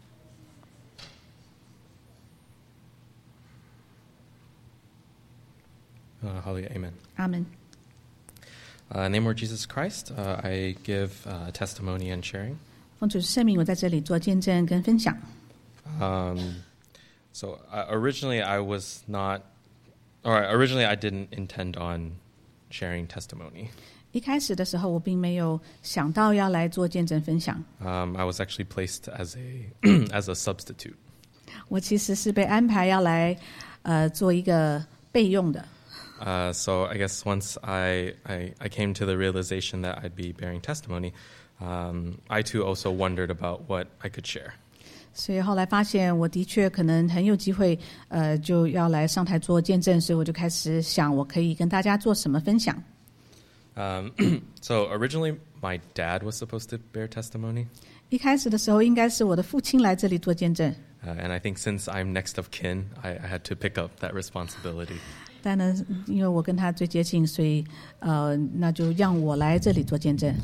Uh, hallelujah, amen.
阿门。
Uh, in the name of Jesus Christ, uh, I give uh, testimony and sharing.
奉主圣名，我在这里做见证跟分享。
Um, so uh, originally I was not, or originally I didn't intend on sharing testimony.
一开始的时候，我并没有想到要来做见证分享。
Um, I was actually placed as a as a substitute.
我其实是被安排要来呃做一个备用的。
Uh, so I guess once I, I I came to the realization that I'd be bearing testimony, um, I too also wondered about what I could share.
所以后来发现，我的确可能很有机会，呃，就要来上台做见证，所以我就开始想，我可以跟大家做什么分享。
Um, so originally, my dad was supposed to bear testimony,
一开始的时候，应该是我的父亲来这里做见证，
uh, and I think since I'm next of kin, I, I had to pick up that responsibility.
但呢，因为我跟他最接近，所以呃，那就让我来这里做见证。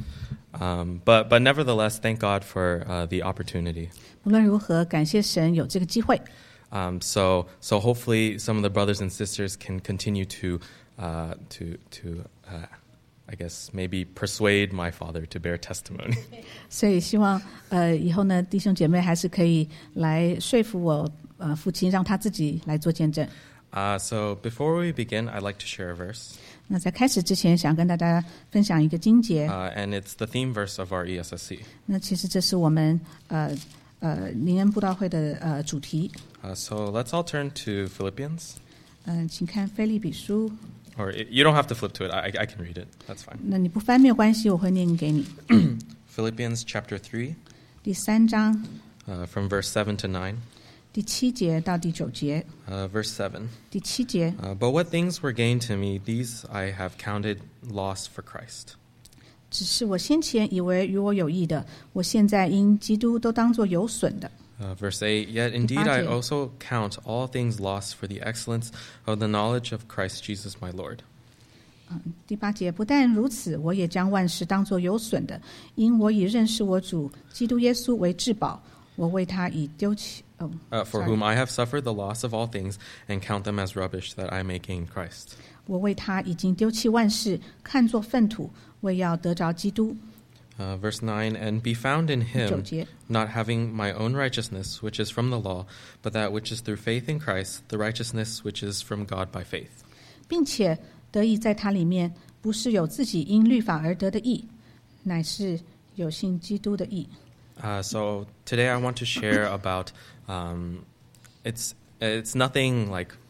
Um, but but nevertheless, thank God for uh, the opportunity.
无论如何，感谢神有这个机会。
Um, so so hopefully, some of the brothers and sisters can continue to uh, to to. Uh, I guess maybe persuade my father to bear testimony.
所以希望呃以后呢，弟兄姐妹还是可以来说服我呃父亲，让他自己来做见证。
Uh, so before we begin, I'd like to share a verse,
那在开始之前，想跟大家分享一个经节。
uh, and it's the theme verse of our E S S C.
那其实这是我们呃呃灵恩布道会的呃主题。
Uh, so let's all turn to Philippians,
嗯、请看腓立比书。
or it, you don't have to flip to it. I, I can read it. That's fine.
那你不翻没有关系，我会念给你。
Philippians chapter three,
第三章
uh, from verse seven to nine.
第七节到第九节。
Uh, verse seven.
第七节，
Uh, But what things were gained to me, these I have counted loss for Christ.
只是我先前以为与我有益的，我现在因基督都当作有损的。
Uh, verse eight, Yet indeed I also count all things lost for the excellence of the knowledge of Christ Jesus my Lord.
第八节，不但如此，我也将万事当作有损的，因我以认识我主基督耶稣为至宝，我为他已丢弃。哦、
Uh, for
sorry.
whom I have suffered the loss of all things, and count them as rubbish, that I may gain Christ.
我为他已经丢弃万事，看作粪土，为要得着基督。
Uh, verse nine, And be found in
九
him,
节，
not having my own righteousness, which is from the law, but that which is through faith in Christ, the righteousness which is from God by faith.
并且得以在他里面，不是有自己因律法而得的义，乃是有信基督的义。
Uh, so today I want to share about um, it's it's nothing like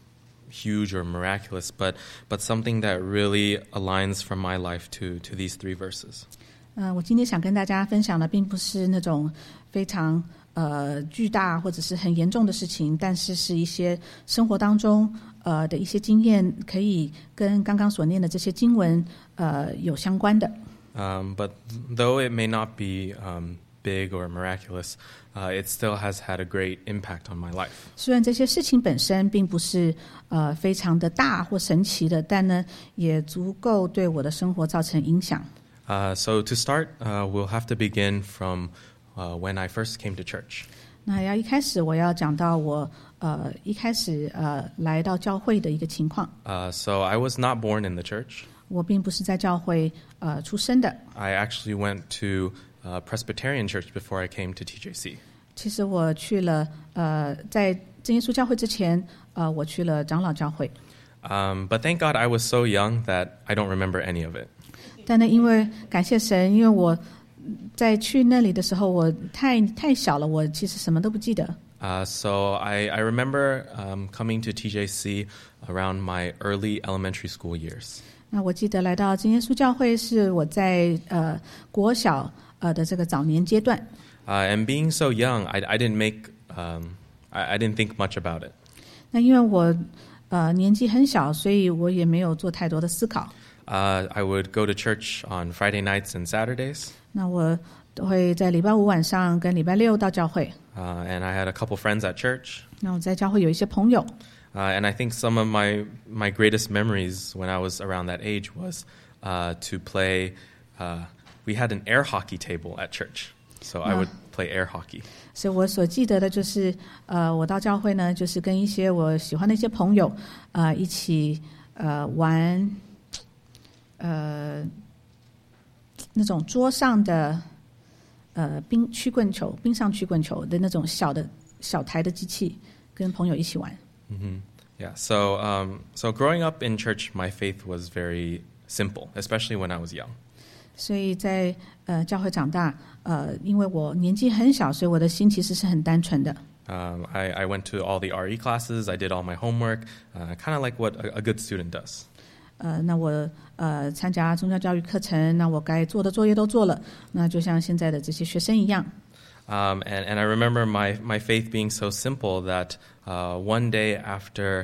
huge or miraculous, but but something that really aligns from my life to to these three verses.
呃，我今天想跟大家分享的并不是那种非常呃巨大或者是很严重的事情，但是是一些生活当中呃的一些经验，可以跟刚刚所念的这些经文呃有相关的。
Um, but though it may not be um, big or miraculous, uh, it still has had a great impact on my life.
虽然这些事情本身并不是呃非常的大或神奇的，但呢也足够对我的生活造成影响。
Uh, so to start, uh, we'll have to begin from uh, when I first came to church.
那要一开始我要讲到我呃一开始呃来到教会的一个情况。
Uh, so I was not born in the church.
我并不是在教会呃出生的。
I actually went to a Presbyterian church before I came to T J C.
其实我去了呃在真耶稣教会之前，呃我去了长老教会。
Um, but thank God I was so young that I don't remember any of it.
但呢，因为感谢神，因为我在去那里的时候，我太太小了，我其实什么都不记得。
Uh, so I, I remember um, coming to T J C around my early elementary school years.
那我记得来到真耶稣教会是我在呃国小呃的这个早年阶段。
Uh, and being so young, I, I didn't make, um, I, I didn't think much about it.
那因为我呃年纪很小，所以我也没有做太多的思考。
Uh, I would go to church on Friday nights and Saturdays.
那我都会在礼拜五晚上跟礼拜六到教会。
Uh, and I had a couple friends at church.
那我在教会有一些朋友。
Uh, and I think some of my, my greatest memories when I was around that age was uh, to play, uh, we had an air hockey table at church. So I would play air hockey.
所以我所记得的就是，呃，我到教会呢，就是跟一些我喜欢的一些朋友，呃，一起呃玩，呃，那种桌上的呃冰曲棍球、冰上曲棍球的那种小的小台的机器，跟朋友一起玩。
Mm-hmm. Yeah. So, um, so growing up in church, my faith was very simple, especially when I was young.
所以在呃教会长大，呃，因为我年纪很小，所以我的心其实是很单纯的。
Um, I, I went to all the R E classes. I did all my homework, uh, kind of like what a, a good student does.
呃，那我呃参加宗教教育课程，那我该做的作业都做了，那就像现在的这些学生一样。
Um, and, and I remember my, my faith being so simple that uh, one day after,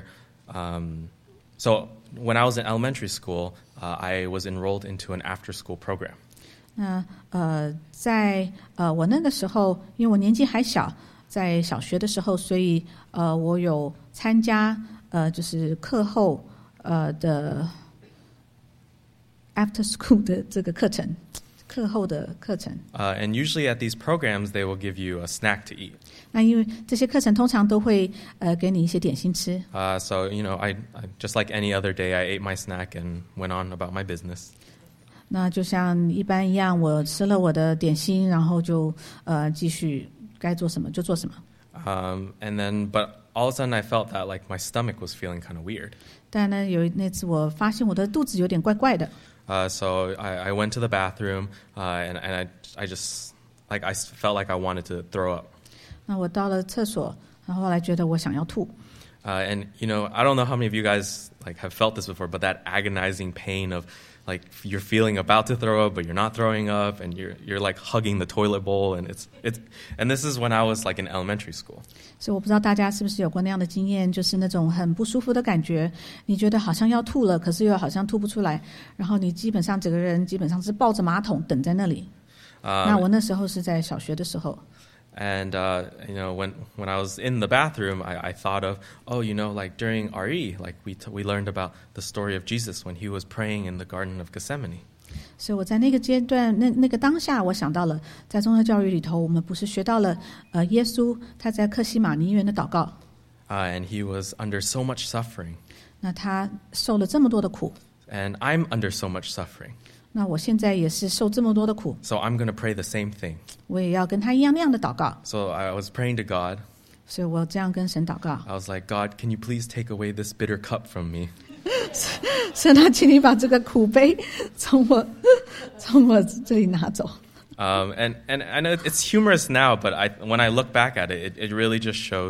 um, so when I was in elementary school, uh, I was enrolled into an after-school program.
那呃，在呃我那个时候，因为我年纪还小，在小学的时候，所以呃我有参加呃就是课后呃的 after school 的这个课程。课后的课程。
Uh, and usually at these programs, they will give you a snack to eat.
那因为这些课程通常都会呃给你一些点心吃。
Uh, so you know, I, I just like any other day, I ate my snack and went on about my business.
那就像一般一样，我吃了我的点心，然后就呃继续该做什么就做什么。
Um, and then, but all of a sudden, I felt that like my stomach was feeling kind of weird.
但呢，有那次我发现我的肚子有点怪怪的。
Uh, so I, I went to the bathroom, uh, and, and I, I just, like, I felt like I wanted to throw up.
那我到了厕所，然后后来觉得我想要吐。
Uh, and, you know, I don't know how many of you guys, like, have felt this before, but that agonizing pain of, like, you're feeling about to throw up, but you're not throwing up, and you're, you're like, hugging the toilet bowl, and it's, it's, and this is when I was, like, in elementary school.
所以我不知道大家是不是有过那样的经验，就是那种很不舒服的感觉，你觉得好像要吐了，可是又好像吐不出来，然后你基本上整个人基本上是抱着马桶等在那里。
Um,
那我那时候是在小学的时候。
And, uh, you know, when, when I was in the bathroom, I, I thought of, oh, you know, like during R E, like we, t- we learned about the story of Jesus when he was praying in the Garden of Gethsemane.
所以我在那个阶段，那那个当下，我想到了，在宗教教育里头，我们不是学到了，呃，耶稣他在客西马尼园的祷告。
Uh, and he was under so much suffering.
那他受了这么多的苦。
And I'm under so much suffering.
那我现在也是受这么多的苦。
So I'm going to pray the same thing.
我也要跟他一样那样的祷告。
So I was praying to God.
所以我这样跟神祷告。
I was like, God, can you please take away this bitter cup from me?
神啊，请你把这个苦杯从我从我这里拿走。
Um, and, and I know it's humorous now, but I, when I look back at it, it, it really just shows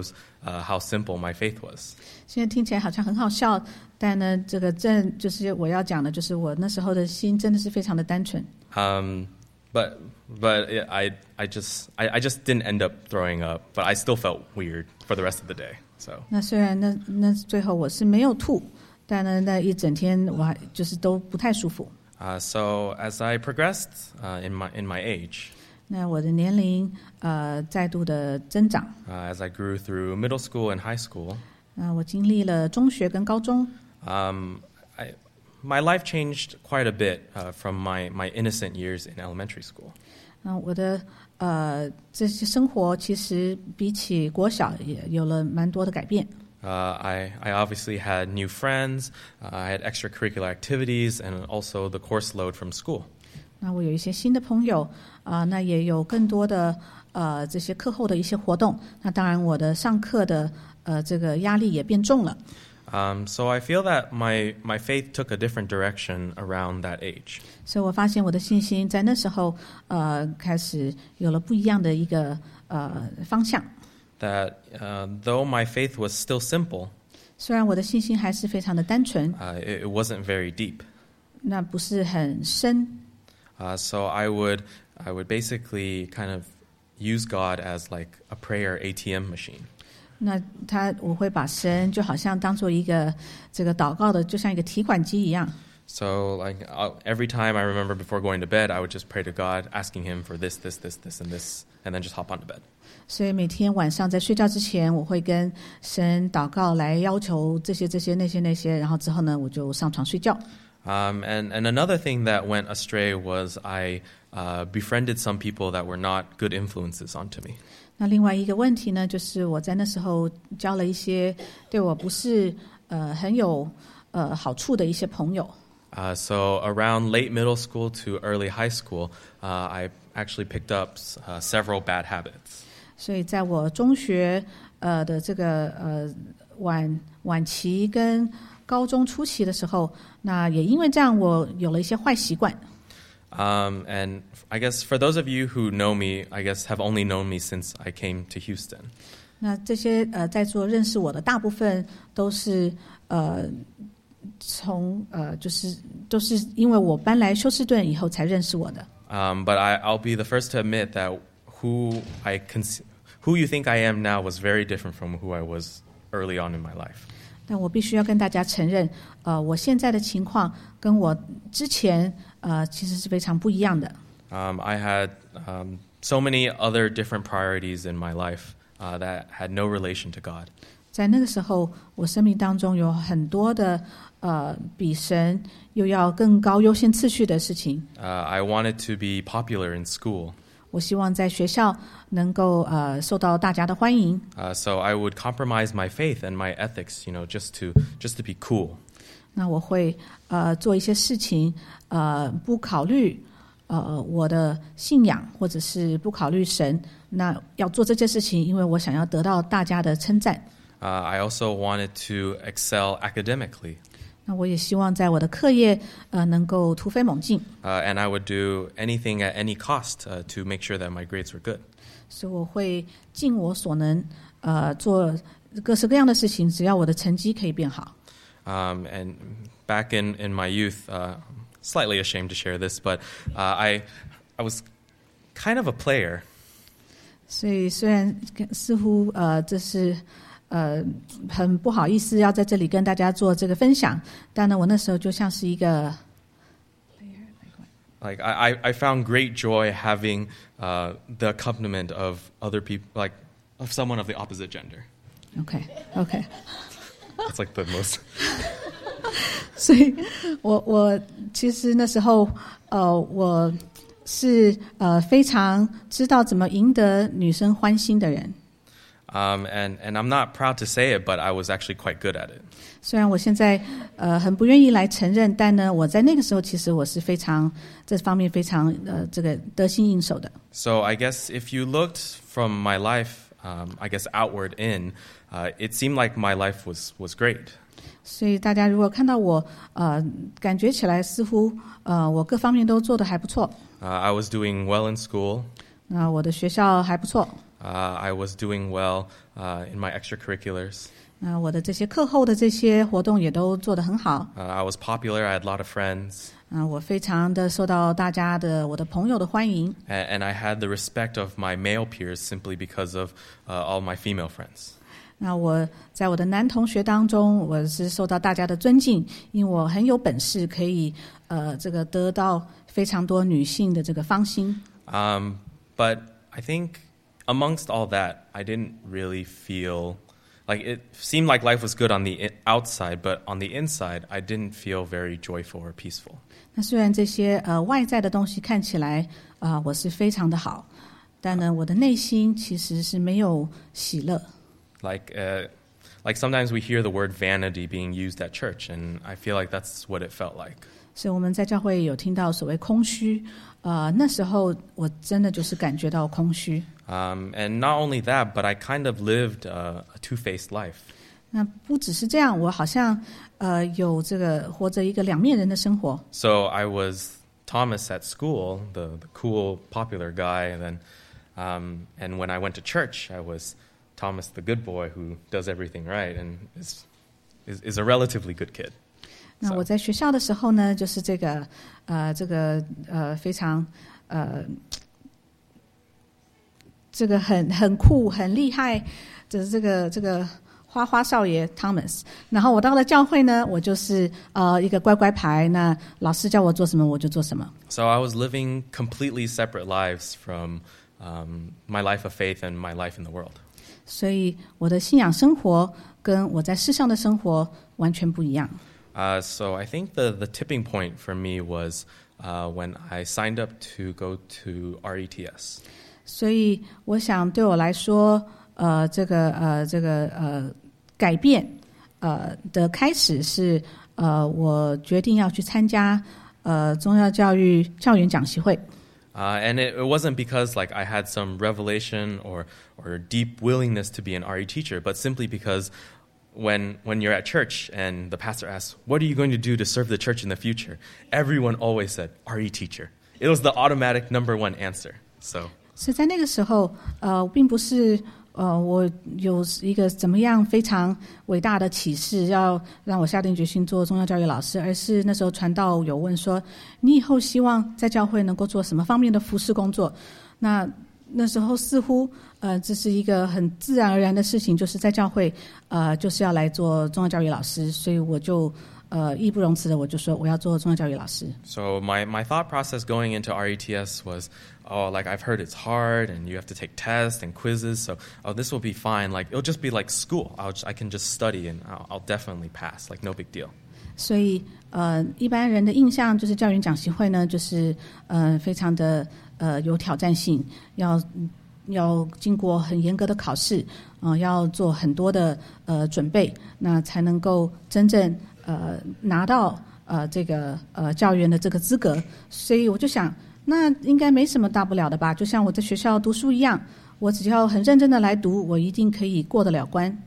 uh, how simple my faith was.
现在听起来好像很好笑，但呢，这个正就是我要讲的，就是我那时候的心真的是非常的单纯。
Um, but but it, I I just I, I just didn't end up throwing up, but I still felt weird for the rest of the day. So
那虽然那那最后我是没有吐，但呢那一整天我还就是都不太舒服。
uh, so as I progressed uh, in my in my age,
那我的年龄呃再度的增长，
uh, as I grew through middle school and high school,
那我经历了中学跟高中，
um, I, my life changed quite a bit uh, from my my innocent years in elementary school.
那我的呃这些生活其实比起国小也有了蛮多的改变。
Uh, I, I obviously had new friends, uh, I had extracurricular activities, and also the course load from school.
那我有一些新的朋友啊、呃，那也有更多的呃这些课后的一些活动。那当然，我的上课的呃这个压力也变重了。
Um, so I feel that my, my faith took a different direction around that age.
所以我发现我的信心在那时候呃开始有了不一样的一个呃方向。
That uh, though my faith was still simple,
虽然我的信心还是非常的单纯，
uh, it, it wasn't very deep.
那不是很深。
Uh, so I would I would basically kind of use God as like a prayer A T M machine.
那他我会把神就好像当做一个这个祷告的，就像一个提款机一样。
So like I'll, every time I remember before going to bed, I would just pray to God, asking Him for this, this, this, this, and this, and then just hop onto bed.
所以每天晚上在睡觉之前，我会跟神祷告，来要求这些、这些、那些、那些，然后之后呢，我就上床睡觉。
Um, and, and another thing that went astray was I uh, befriended some people that were not good influences onto me.
那另外一个问题呢，就是我在那时候交了一些对我不是呃很有呃好处的一些朋友。
Uh, so around late middle school to early high school, uh, I actually picked up uh, several bad habits.
所以在我中学呃的这个呃晚晚期跟高中初期的时候，那也因为这样，我有了一些坏习惯。
Um, and I guess for those of you who know me, I guess have only known me since I came to Houston.
那这些呃在座认识我的大部分都是呃从呃就是都是因为我搬来休斯顿以后才认识我的。
Um, but I, I'll be the first to admit that who I cons- who you think I am now was very different from who I was early on in my life.
但我必须要跟大家承认，呃，我现在的情况跟我之前呃其实是非常不一样的。
Um, I had um, so many other different priorities in my life uh, that had no relation to God.
在那个时候，我生命当中有很多的呃比神又要更高优先次序的事情。
Uh, I wanted to be popular in school.
我希望在学校能够呃受到大家的欢迎。
Uh, so I would compromise my faith and my ethics, you know, just to just to be cool.
那我会呃做一些事情，呃不考虑呃我的信仰，或者是不考虑神。那要做这件事情，因为我想要得到大家的称赞。
Uh, I also wanted to excel academically.
那我也希望在我的课业呃能够突飞猛进。
Uh, and I would do anything at any cost uh, to make sure that my grades were good.
所以我会尽我所能，呃，做各式各样的事情，只要我的成绩可以变好。
Um, and back in, in my youth, uh, slightly ashamed to share this, but uh, I I was kind of a player.
所以虽然似乎呃这是呃很不好意思要在这里跟大家做这个分享，但呢，我那时候就像是一个。
Like I, I found great joy having uh, the accompaniment of other people, like of someone of the opposite gender.
OK OK。
It's like the most.
所以我我其实那时候呃我是呃非常知道怎么赢得女生欢心的人。
Um, and and I'm not proud to say it, but I was actually quite good at it.
虽然我现在呃很不愿意来承认，但呢，我在那个时候其实我是非常这方面非常呃这个得心应手的。
So I guess if you looked from my life, um, I guess outward in, uh, it seemed like my life was was great.
所以大家如果看到我呃感觉起来似乎呃我各方面都做得还不错。
Uh, I was doing well in school.
那我的学校还不错。
Uh, I was doing well uh, in my extracurriculars.
那我的这些课后的这些活动也都做得很好。
Uh, I was popular. I had a lot of friends.
啊，我非常的受到大家的我的朋友的欢迎。
And, and I had the respect of my male peers simply because of uh, all my female friends.
那我在我的男同学当中，我是受到大家的尊敬，因为我很有本事，可以呃这个得到非常多女性的这个芳心。
Um, but I think amongst all that, I didn't really feel like it seemed like life was good on the outside, but on the inside, I didn't feel very joyful or peaceful.
那虽然这些呃外在的东西看起来啊、呃、我是非常的好，但呢我的内心其实是没有喜乐。
Like, uh, like sometimes we hear the word vanity being used at church, and I feel like that's what it felt like.
所以我们在教会有听到所谓空虚，呃，那时候我真的就是感觉到空虚。
Um, and not only that, but I kind of lived a, a two-faced life.
那不只是这样，我好像呃有这个活着一个两面人的生活。
So I was Thomas at school, the, the cool, popular guy, and then, um, and when I went to church, I was Thomas, the good boy who does everything right and is is, is a relatively good kid.
那我在学校的时候呢，就是这个呃这个呃非常呃这个很很酷很厉害的这个这个花花少爷 Thomas。然后我到了教会呢，我就是呃一个乖乖牌，那老师叫我做什么我就做什么。
So I was living completely separate lives from um, my life of faith and my life in the world.
所以我的信仰生活跟我在世上的生活完全不一样。
Uh, so I think the, the tipping point for me was uh, when I signed up to go to R E T S.
所以我想对我来说，呃，这个呃这个呃改变呃的开始是呃我决定要去参加呃宗教教育教员讲习会。
Uh, and it, it wasn't because like I had some revelation or or deep willingness to be an R E teacher, but simply because when when you're at church and the pastor asks, "What are you going to do to serve the church in the future?" everyone always said, "R E teacher." It was the automatic number one answer. So.
是在那个时候，呃，并不是呃我有一个怎么样非常伟大的启示，要让我下定决心做宗教教育老师，而是那时候传道有问说，你以后希望在教会能够做什么方面的服事工作？那那时候似乎呃这是一个很自然而然的事情，就是在教会呃就是要来做宗教教育老师，所以我就呃义不容辞的我就说我要做宗教教育老师。
So my my thought process going into R E T S was, oh, like I've heard it's hard and you have to take tests and quizzes, so oh this will be fine. Like it'll just be like school. I'll I can just study and I'll, I'll definitely pass. Like no big deal.
所以呃一般人的印象就是教员讲习会呢，就是呃非常的呃有挑战性，要要经过很严格的考试，啊、呃，要做很多的呃准备，那才能够真正呃拿到呃这个呃教员的这个资格。所以我就想，那应该没什么大不了的吧？就像我在学校读书一样，我只要很认真的来读，我一定可以过得了关。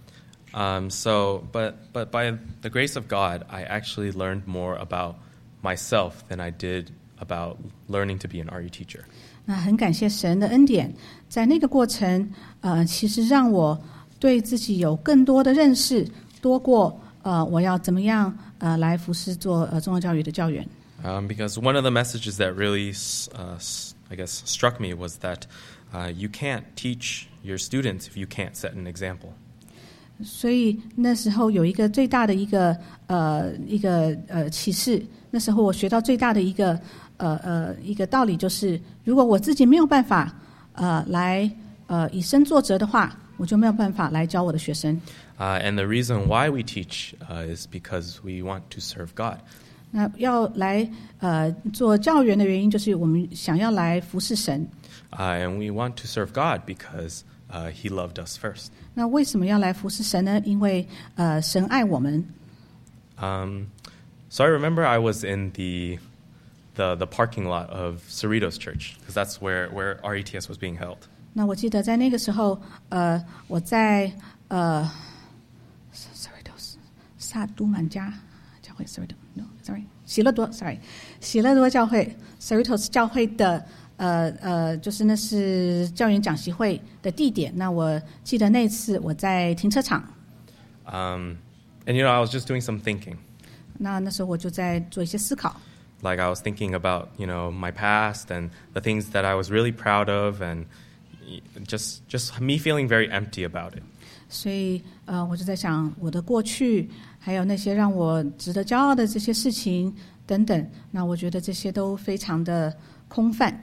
Um, so, but but by the grace of God, I actually learned more about myself than I did about learning to be an R E teacher.
那很感谢神的恩典，在那个过程，呃，其实让我对自己有更多的认识，多过呃我要怎么样呃来服侍做呃宗教教育的教员。
Um, because one of the messages that really, uh, I guess, struck me was that uh, you can't teach your students if you can't set an example.
所以那时候有一个最大的一个呃一个呃启示，那时候我学到最大的一个呃呃一个道理就是，如果我自己没有办法呃来呃以身作则的话，我就没有办法来教我的学生。
Uh, and the reason why we teach uh, is because we want to serve God.
那要来呃做教员的原因，就是我们想要来服侍神。
Uh, and we want to serve God because uh, He loved us first.
那为什么要来服侍神呢？因为呃神爱我们。
Um, so I remember I was in the the the parking lot of Cerritos Church because that's where where R E T S was being held.
那我记得在那个时候，呃，我在呃 Cerritos 萨都满加教会 Cerritos no sorry 喜乐多 sorry 喜乐多教会 Cerritos 教会的呃呃，就是那是教员讲习会的地点。那我记得那次我在停车场。
Um, and, you know, I was just doing some thinking.
那那时候我就在做一些思考。
Like I was thinking about, you know, my past and the things that I was really proud of and just just me feeling very empty about it.
所以呃，我就在想我的过去，还有那些让我值得骄傲的这些事情等等。那我觉得这些都非常的空泛。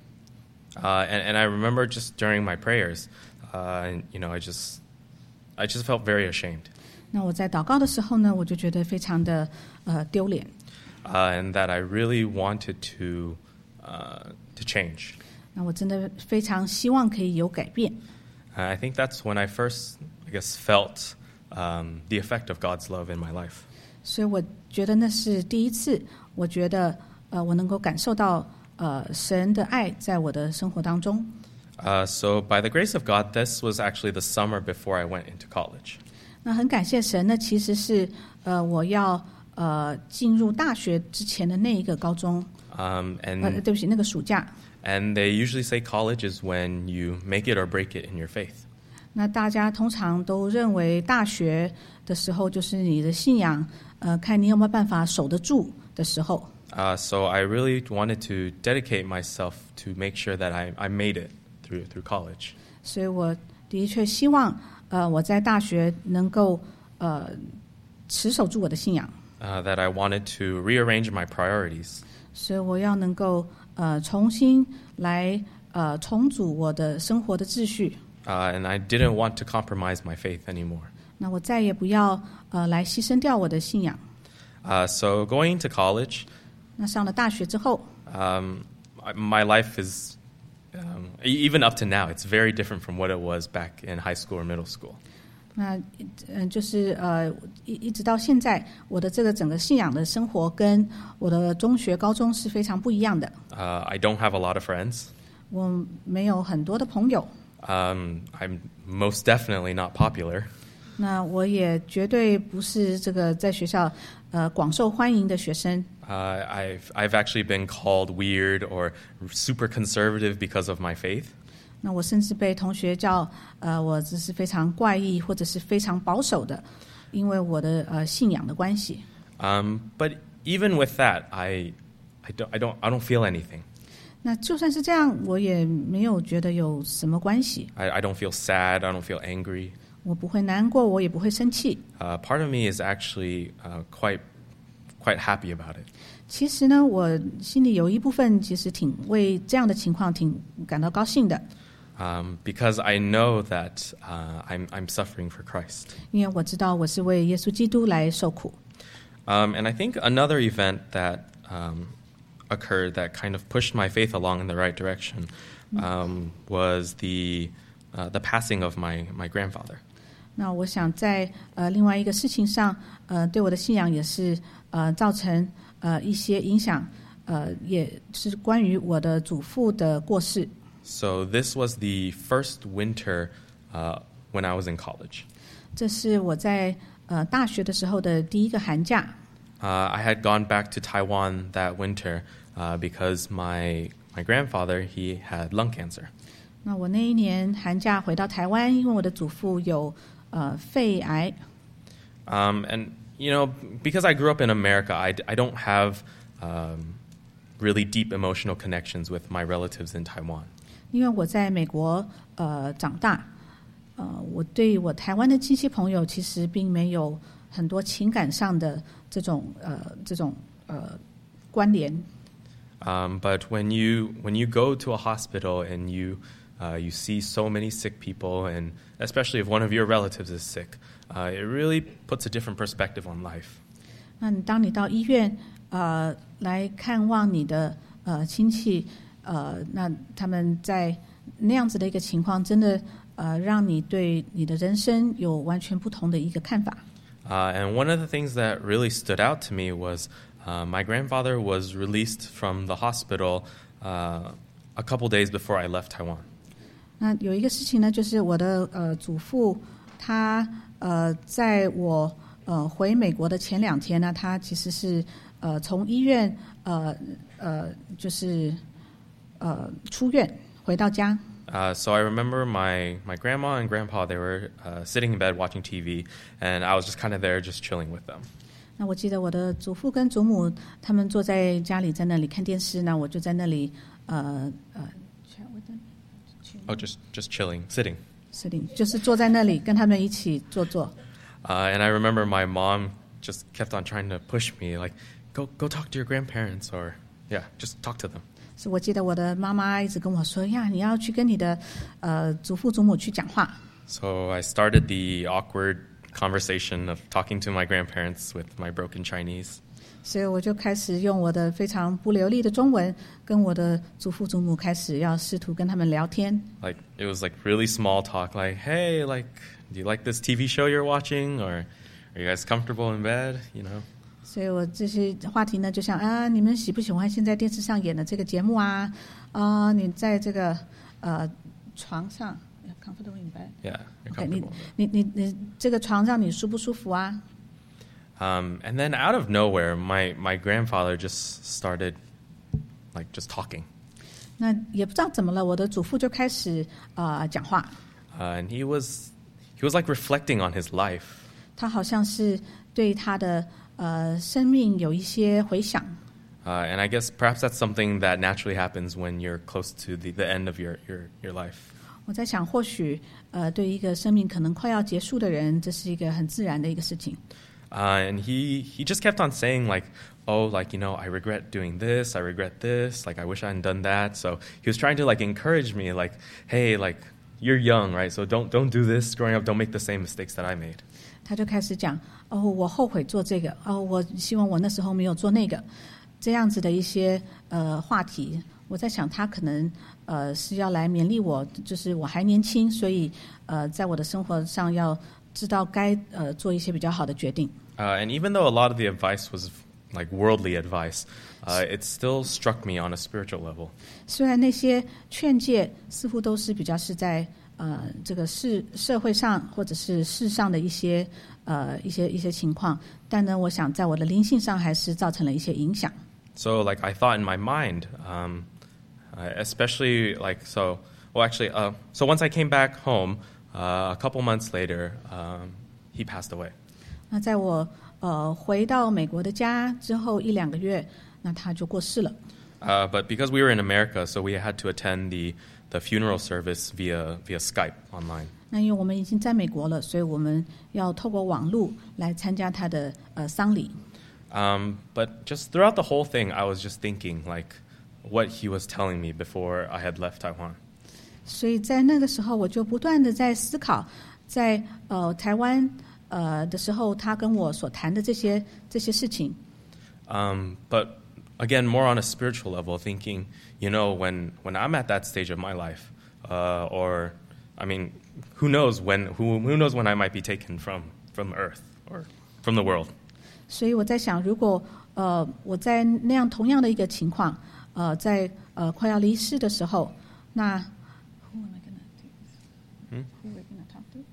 Uh, and, and I remember just during my prayers, uh, and, you know, I just I just felt very ashamed.
那我在祷告的时候呢，我就觉得非常的呃丢脸。
Uh, and that I really wanted to uh, to change.
那我真的非常希望可以有改变。
And I think that's when I first, I guess, felt um, the effect of God's love in my life.
所以我觉得那是第一次，我觉得呃我能够感受到呃神的爱在我的生活当中。
Uh, so by the grace of God, this was actually the summer before I went into college.
那很感谢神，那其实是呃我要呃进入大学之前的那一个高中，
Um,
呃
and
对不起，那个暑假。
and they usually say college is when you make it or break it in your faith.
那大家通常都认为大学的时候就是你的信仰，呃，看你有没有办法守得住的时候。
Uh, so I really wanted to dedicate myself to make sure that I, I made it through through college.
所以我的确希望，呃，我在大学能够呃持守住我的信仰。
Uh, that I wanted to rearrange my priorities.
所以我要能够呃重新来呃重组我的生活的秩序。
Uh, and I didn't want to compromise my faith anymore.
那我再也不要呃来牺牲掉我的信仰。
Uh, so going into college,
那上了大学之后，
um, my life is, um, even up to now, it's very different from what it was back in high school or middle school.
那嗯、呃、就是呃一一直到现在，我的这个整个信仰的生活跟我的中学、高中是非常不一样的。
Uh, I don't have a lot of friends.
我没有很多的朋友。
Um, I'm most definitely not popular.
那我也绝对不是这个在学校呃广受欢迎的学生。
Uh, I've I've actually been called weird or super conservative because of my faith.
那我甚至被同学叫呃我这是非常怪异或者是非常保守的，因为我的呃信仰的关系。
Um, but even with that, I I don't I don't I don't feel anything.
那就算是这样，我也没有觉得有什么关系。
I, I don't feel sad. I don't feel angry.
我不会难过，我也不会生气。
Uh, part of me is actually uh, quite quite happy about it.
其实呢，我心里有一部分其实挺为这样的情况挺感到高兴的。
Um, because I know that uh, I'm I'm suffering for Christ.
因为我知道我是为耶稣基督来受苦。
Um, and I think another event that um, occurred that kind of pushed my faith along in the right direction um, was the uh, the passing of my my grandfather.
那我想在呃另外一个事情上，呃对我的信仰也是呃造成呃一些影响，呃也是关于我的祖父的过世。
So this was the first winter uh, when I was in college.
这是我在呃大学的时候的第一个寒假。
Uh, I had gone back to Taiwan that winter uh, because my my grandfather he had lung cancer.
那我那一年寒假回到台湾，因为我的祖父有呃肺癌。
Um, and you know, because I grew up in America, I, I don't have um, really deep emotional connections with my relatives in Taiwan.
因为我在美国呃长大，呃，我对我台湾的亲戚朋友其实并没有很多情感上的这种呃这种呃关联。
Um, but when you when you go to a hospital and you uh, you see so many sick people, and especially if one of your relatives is sick, uh, it really puts a different perspective on life.
那你当你到医院呃来看望你的呃亲戚。呃，那他们在那样子的一个情况，真的呃，让你对你的人生有完全不同的一个看法。
Uh, and one of the things that really stood out to me was uh, my grandfather was released from the hospital uh, a couple days before I left Taiwan.
那有一个事情呢，就是我的呃祖父，他呃在我呃回美国的前两天呢，他其实是呃从医院呃呃就是。 呃出院回到家。
Uh, so I remember my, my grandma and grandpa, they were uh, sitting in bed watching T V, and I was just kind of there just chilling with them.
那我记得我的祖父跟祖母他们坐在家里在那里看电视，那我就在那里呃呃
Oh, just just chilling, sitting.
sitting 就是坐在那里跟他们一起坐坐。
Uh, and I remember my mom just kept on trying to push me, like, go go talk to your grandparents, or yeah, just talk to them.
是我记得我的妈妈一直跟我说呀，你要去跟你的呃祖父祖母去讲话。
So I started the awkward conversation of talking to my grandparents with my broken Chinese.
所以我就开始用我的非常不流利的中文，跟我的祖父祖母开始要试图跟他们聊天。
Like it was like really small talk, like, hey, like, do you like this T V show you're watching, or are you guys comfortable in bed? You know.
所以我这些话题呢，就像啊，你们喜不喜欢现在电视上演的这个节目啊？啊，你在这个呃床上 comfortable in bed?
Yeah, you're
Okay,
comfortable.
你你你你这个床上你舒不舒服啊？
Um, and then out of nowhere, my, my grandfather just started, like, just talking.
那也不知道怎么了，我的祖父就开始啊、呃、讲话。
Uh, and he was, he was like reflecting on his life.
他好像是对他的呃生命有一些回想。
Uh, and I guess perhaps that's something that naturally happens when you're close to the, the end of your, your, your life.
我在想，或许呃对一个生命可能快要结束的人，这是一个很自然的一个事情。
Uh, and he, he just kept on saying, like, oh, like, you know, I regret doing this, I regret this, like, I wish I hadn't done that. So he was trying to, like, encourage me, like, hey, like, you're young, right? So don't don't do this growing up. Don't make the same mistakes that I made.
他就开始讲，哦，我后悔做这个，哦，我希望我那时候没有做那个，这样子的一些呃话题。我在想，他可能呃是要来勉励我，就是我还年轻，所以呃在我的生活上要知道该呃做一些比较好的决定。
Uh, and even though a lot of the advice was like worldly advice, uh, it still struck me on a spiritual level.
虽然那些劝诫似乎都是比较是在呃这个世社会上或者是世上的一些呃一些一些情况，但呢，我想在我的灵性上还是造成了一些影响。
So like I thought in my mind, um, uh, especially like so. Well, actually, uh, so once I came back home, uh, a couple months later, um, he passed away.
那在我呃回到美国的家之后一两个月，那他就过世了。
Uh, but because we were in America, so we had to attend the the funeral service via via Skype online.
那因为我们已经在美国了，所以我们要透过网络来参加他的呃丧礼。
Um, but just throughout the whole thing, I was just thinking like what he was telling me before I had left Taiwan.
所以在那个时候，我就不断的在思考，在呃台湾呃的时候，他跟我所谈的这些这些事情。
Um, but again, more on a spiritual level, thinking, you know, when when I'm at that stage of my life, uh, or I mean, who knows when who who knows when I might be taken from from Earth or from the world.
所以我在想，如果呃我在那样同样的一个情况，呃在呃快要离世的时候，那 who am I gonna take this?
Hmm?
Who am I gonna talk to?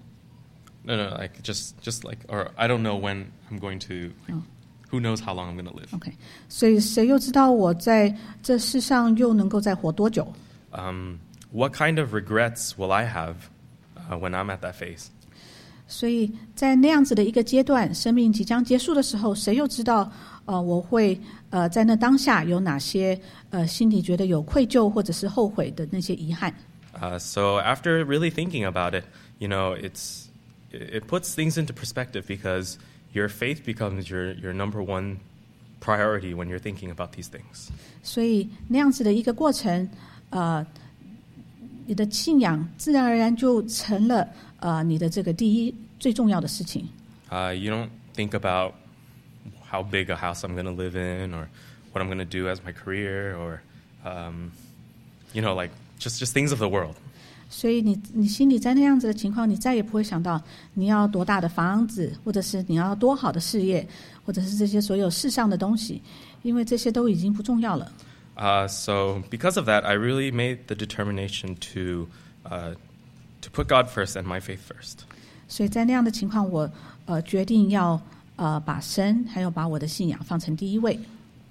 No, no, like just just like, or I don't know when I'm going to. Like,
Oh.
Who knows how long I'm going to live?
OK， 所以谁又知道我在这世上又能够再活多久？
Um, what kind of regrets will I have uh, when I'm at that phase?
所以在那样子的一个阶段，生命即将结束的时候，谁又知道呃我会呃在那当下有哪些呃心里觉得有愧疚或者是后悔的那些遗憾？
Uh, so after really thinking about it, you know, it's it puts things into perspective because your faith becomes your, your number one priority when you're thinking about these things.
所以那样子的一个过程，呃，你的信仰自然而然就成了呃你的这个第一最重要的事情。
Uh, you don't think about how big a house I'm going to live in or what I'm going to do as my career or, um, you know, like just, just things of the world.
所以你你心里在那样子的情况，你再也不会想到你要多大的房子，或者是你要多好的事业，或者是这些所有世上的东西，因为这些都已经不重要了。
Uh, so because of that, I really made the determination to uh, to put God first and my faith first.
所以在那样的情况，我呃决定要呃把神还有把我的信仰放成第一位。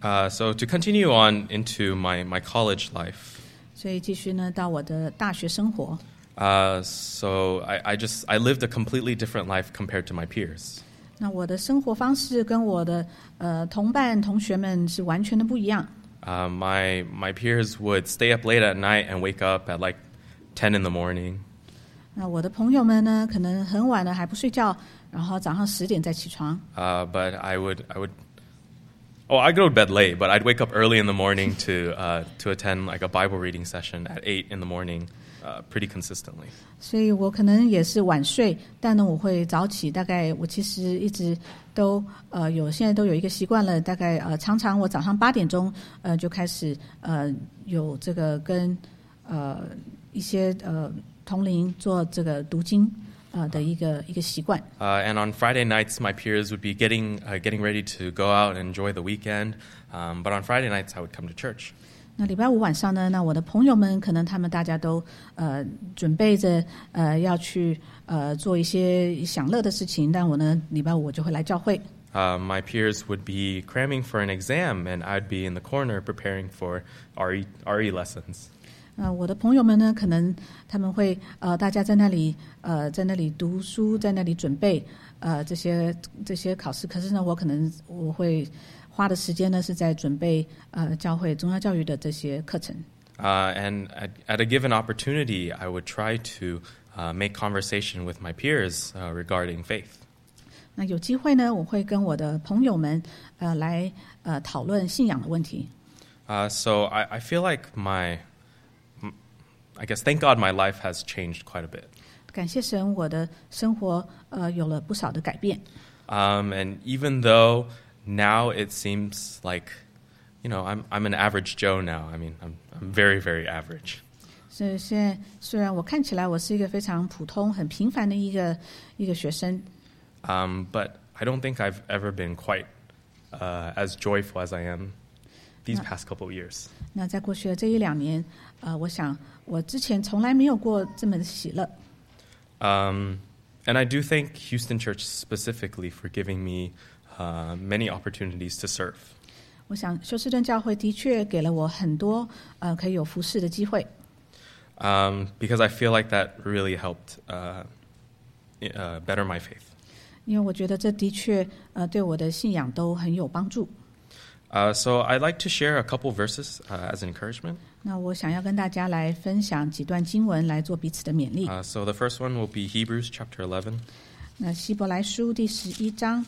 Uh, so to continue on into my, my college life,
所以继续呢到我的大学生活。
uh, so I, I just I lived a completely different life compared to my peers.
那我的生活方式跟我的呃同伴同学们是完全的不一样。
Uh, my my peers would stay up late at night and wake up at like ten in the morning.
那我的朋友们呢，可能很晚了还不睡觉，然后早上十点再起床。
Uh, but I would I would oh I go to bed late, but I'd wake up early in the morning to uh, to attend like a Bible reading session at eight in the morning, uh, pretty consistently.
所以我可能也是晚睡，但呢我会早起。大概我其实一直都呃有现在都有一个习惯了，大概呃常常我早上八点钟呃就开始呃有这个跟呃一些呃同龄做这个读经呃的一个一个习惯。
Uh, and on Friday nights, my peers would be getting uh, getting ready to go out and enjoy the weekend. Um, but on Friday nights, I would come to church.
那礼拜五晚上呢，那我的朋友们可能他们大家都呃准备着呃要去呃做一些享乐的事情，但我呢礼拜五我就会来教会。
Uh, my peers would be cramming for an exam, and I'd be in the corner preparing for R E R E lessons.
呃，我的朋友们呢，可能他们会呃，大家在那里呃，在那里读书，在那里准备呃这些这些考试。可是呢，我可能我会花的时间呢是在准备呃教会宗教教育的这些课程。
Uh, and at, at a given opportunity, I would try to uh, make conversation with my peers uh, regarding faith.
那有机会呢，我会跟我的朋友们呃来呃讨论信仰的问题。
Uh, so I, I feel like my I guess, thank God my life has changed quite a bit.
感谢神，我的生活呃有了不少的改变。
Um, and even though now it seems like, you know, I'm I'm an average Joe now. I mean, I'm I'm very very average.
所以现在虽然我看起来我是一个非常普通、很平凡的一个一个学生，
Um, but I don't think I've ever been quite uh, as joyful as I am these past couple of years.
那在过去的这一两年，呃，我想我之前从来没有过这么的喜乐。
Um, and I do thank Houston Church specifically for giving me uh, many opportunities to serve.
我想休斯顿教会的确给了我很多呃可以有服侍的机会。
Um, because I feel like that really helped uh, uh, better my faith.
因为我觉得这的确呃对我的信仰都很有帮助。
Uh, so I'd like to share a couple verses uh, as encouragement.
那我想要跟大家来分享几段经文来做彼此的勉励。
Uh, so the first one will be Hebrews chapter eleven.
那希伯来书第十一章，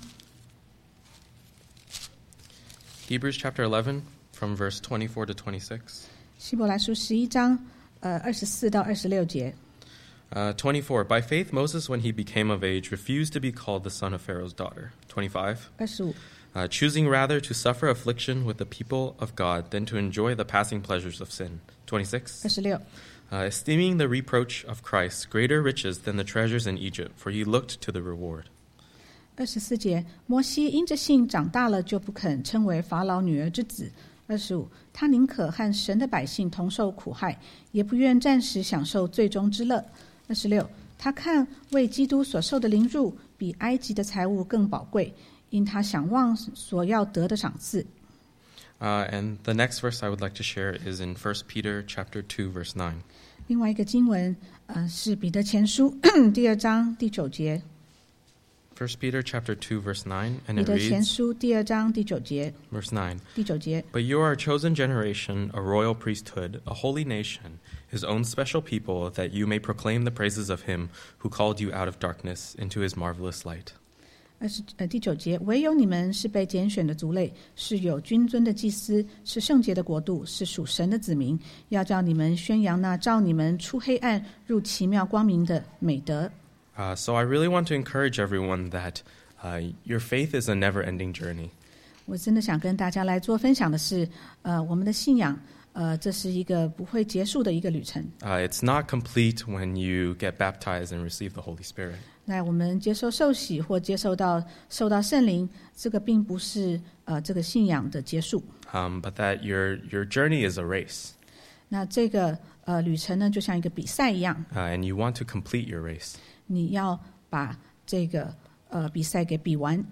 Hebrews chapter eleven from verse twenty-four to twenty-six.
希伯来书十一章呃二十四到二十六节。
Uh, twenty-four. By faith, Moses, when he became of age, refused to be called the son of Pharaoh's daughter. twenty-five.
二十五。
Uh, choosing rather to suffer affliction with the people of God than to enjoy the passing pleasures of sin. twenty-six.
二十六。
Uh, esteeming the reproach of Christ greater riches than the treasures in Egypt, for he looked to the reward.
二十四节，摩西因着信长大了，就不肯称为法老女儿之子。二十五，他宁可和神的百姓同受苦害，也不愿暂时享受最终之乐。二十六，他看为基督所受的凌辱，比埃及的财物更宝贵，因他想望所要得的赏赐。
Uh, and the next verse I would like to share is in First Peter chapter two, verse nine.
另外一个经文，呃，是彼得前书第二章第九节。
First Peter chapter two, verse nine, and
彼
it
得前
reads,
书第二章第九节，
verse nine,
第九节。
But you are a chosen generation, a royal priesthood, a holy nation, his own special people, that you may proclaim the praises of him who called you out of darkness into his marvelous light.
二十呃第九节，唯有你们是被拣选的族类，是有君尊的祭司，是圣洁的国度，是属神的子民，要叫你们宣扬那照你们出黑暗入奇妙光明的美德。
Uh, so I really want to encourage everyone that uh, your faith is a never-ending journey.
我真的想跟大家来做分享的是，呃，我们的信仰，呃，这是一个不会结束的一个旅程。
Uh, it's not complete when you get baptized and receive the Holy Spirit.
那我们接受受洗或接受到受到圣灵，这个并不是呃这个信仰的结束。
Um, but that your your journey is a race,
那这个呃旅程呢，就像一个比赛一样，
uh, and you want to complete your race.
你要把这个呃比赛给比完。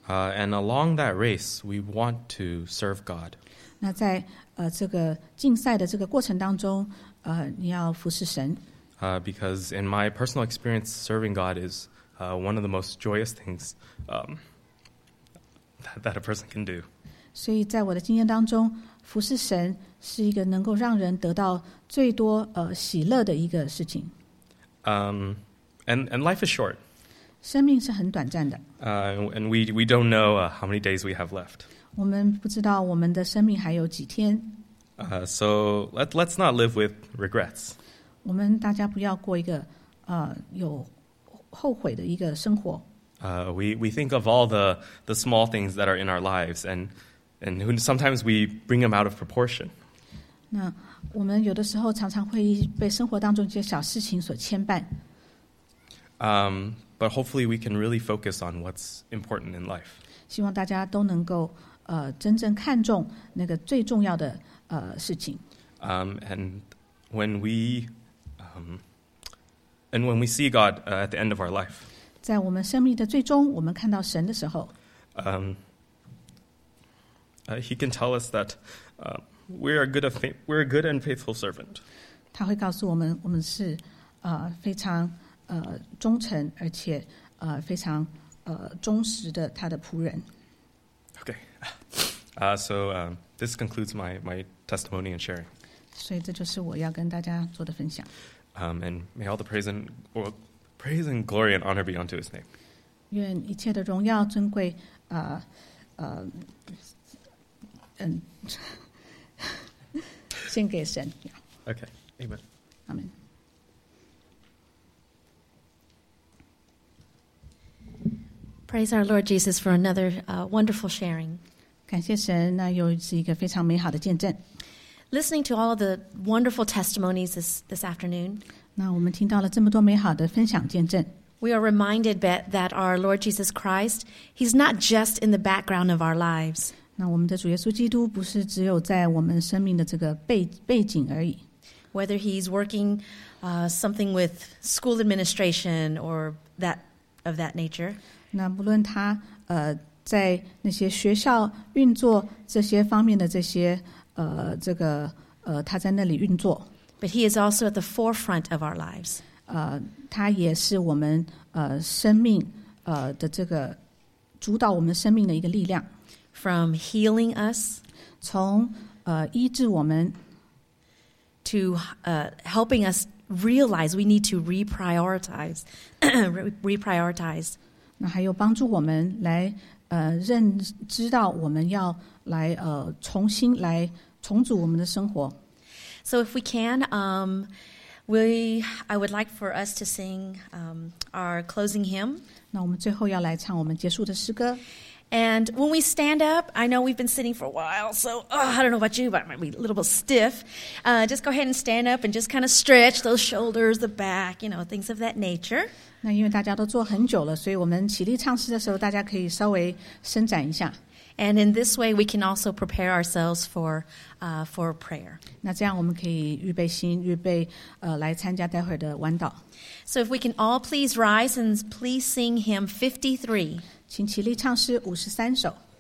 Uh, and along that race, we want to serve God.
那在呃这个竞赛的这个过程当中，呃，你要服侍神。
Uh, because in my personal experience, serving God is uh, one of the most joyous things um, that, that a person can do.
所以在我的经验当中，服侍神是一个能够让人得到最多呃喜乐的一个事情。
Um, and, and life is short.
生命是很短暂的。
Uh, and we, we don't know uh, how many days we have left.
我们不知道我们的生命还有几天。
Uh, so let, let's not live with regrets.
我们大家不要过一个呃有后悔的一个生活。
Uh, we, we think of all the, the small things that are in our lives, and, and who, sometimes we bring them out of proportion.
那我们有的时候常常会被生活当中一些小事情所牵绊。
Um, but hopefully we can really focus on what's important in life.
希望大家都能够呃真正看重那个最重要的呃事情。
Um, and when we um, and when we see God uh, at the end of our life,
在我们生命的最终，我们看到神的时候，
um, uh, He can tell us that uh, we're a good, of fa- we're a good and faithful servant.
他会告诉我们，我们是呃非常呃忠诚，而且呃非常呃忠实的他的仆人。
Okay, uh, so um, this concludes my, my testimony and sharing.
所以这就是我要跟大家做的分享。
Um, and may all the praise and well, praise and glory and honor be unto His name.
愿一切的荣耀尊贵，呃呃嗯，献给神。
Okay, amen.
阿们。
Praise our Lord Jesus for another uh, wonderful sharing.
感谢神，那又是一个非常美好的见证。
Listening to all of the wonderful testimonies this, this afternoon,
那我们听到了这么多美好的分享见证，
we are reminded that, that our Lord Jesus Christ, He's not just in the background of our lives.
那我们的主耶稣基督不是只有在我们生命的这个背背景而已。
Whether He's working uh, something with school administration or that of that nature,
那不论他呃在那些学校运作这些方面的这些呃这个呃他在那里运作，
but He is also at the forefront of our lives.
呃他也是我们呃生命呃的这个主导我们生命的一个力量，
From healing us
从呃医治我们
to uh, helping us realize we need to reprioritize, reprioritize.
那还有帮助我们来呃认知到我们要来呃重新来重组我们的生活。
So if we can, um, we I would like for us to sing um, our closing hymn.
那我们最后要来唱我们结束的诗歌。
And when we stand up, I know we've been sitting for a while, so oh, I don't know about you, but I might be a little bit stiff. Uh, just go ahead and stand up and just kind of stretch those shoulders, the back, you know, things of that nature.
那因为大家都坐很久了，所以我们起立唱诗的时候，大家可以稍微伸展一下。
And in this way, we can also prepare ourselves for uh, for prayer.
那这样我们可以预备心，预备呃来参加待会儿的晚祷。
So if we can all please rise and please sing hymn fifty-three.
请起立唱诗五十三首。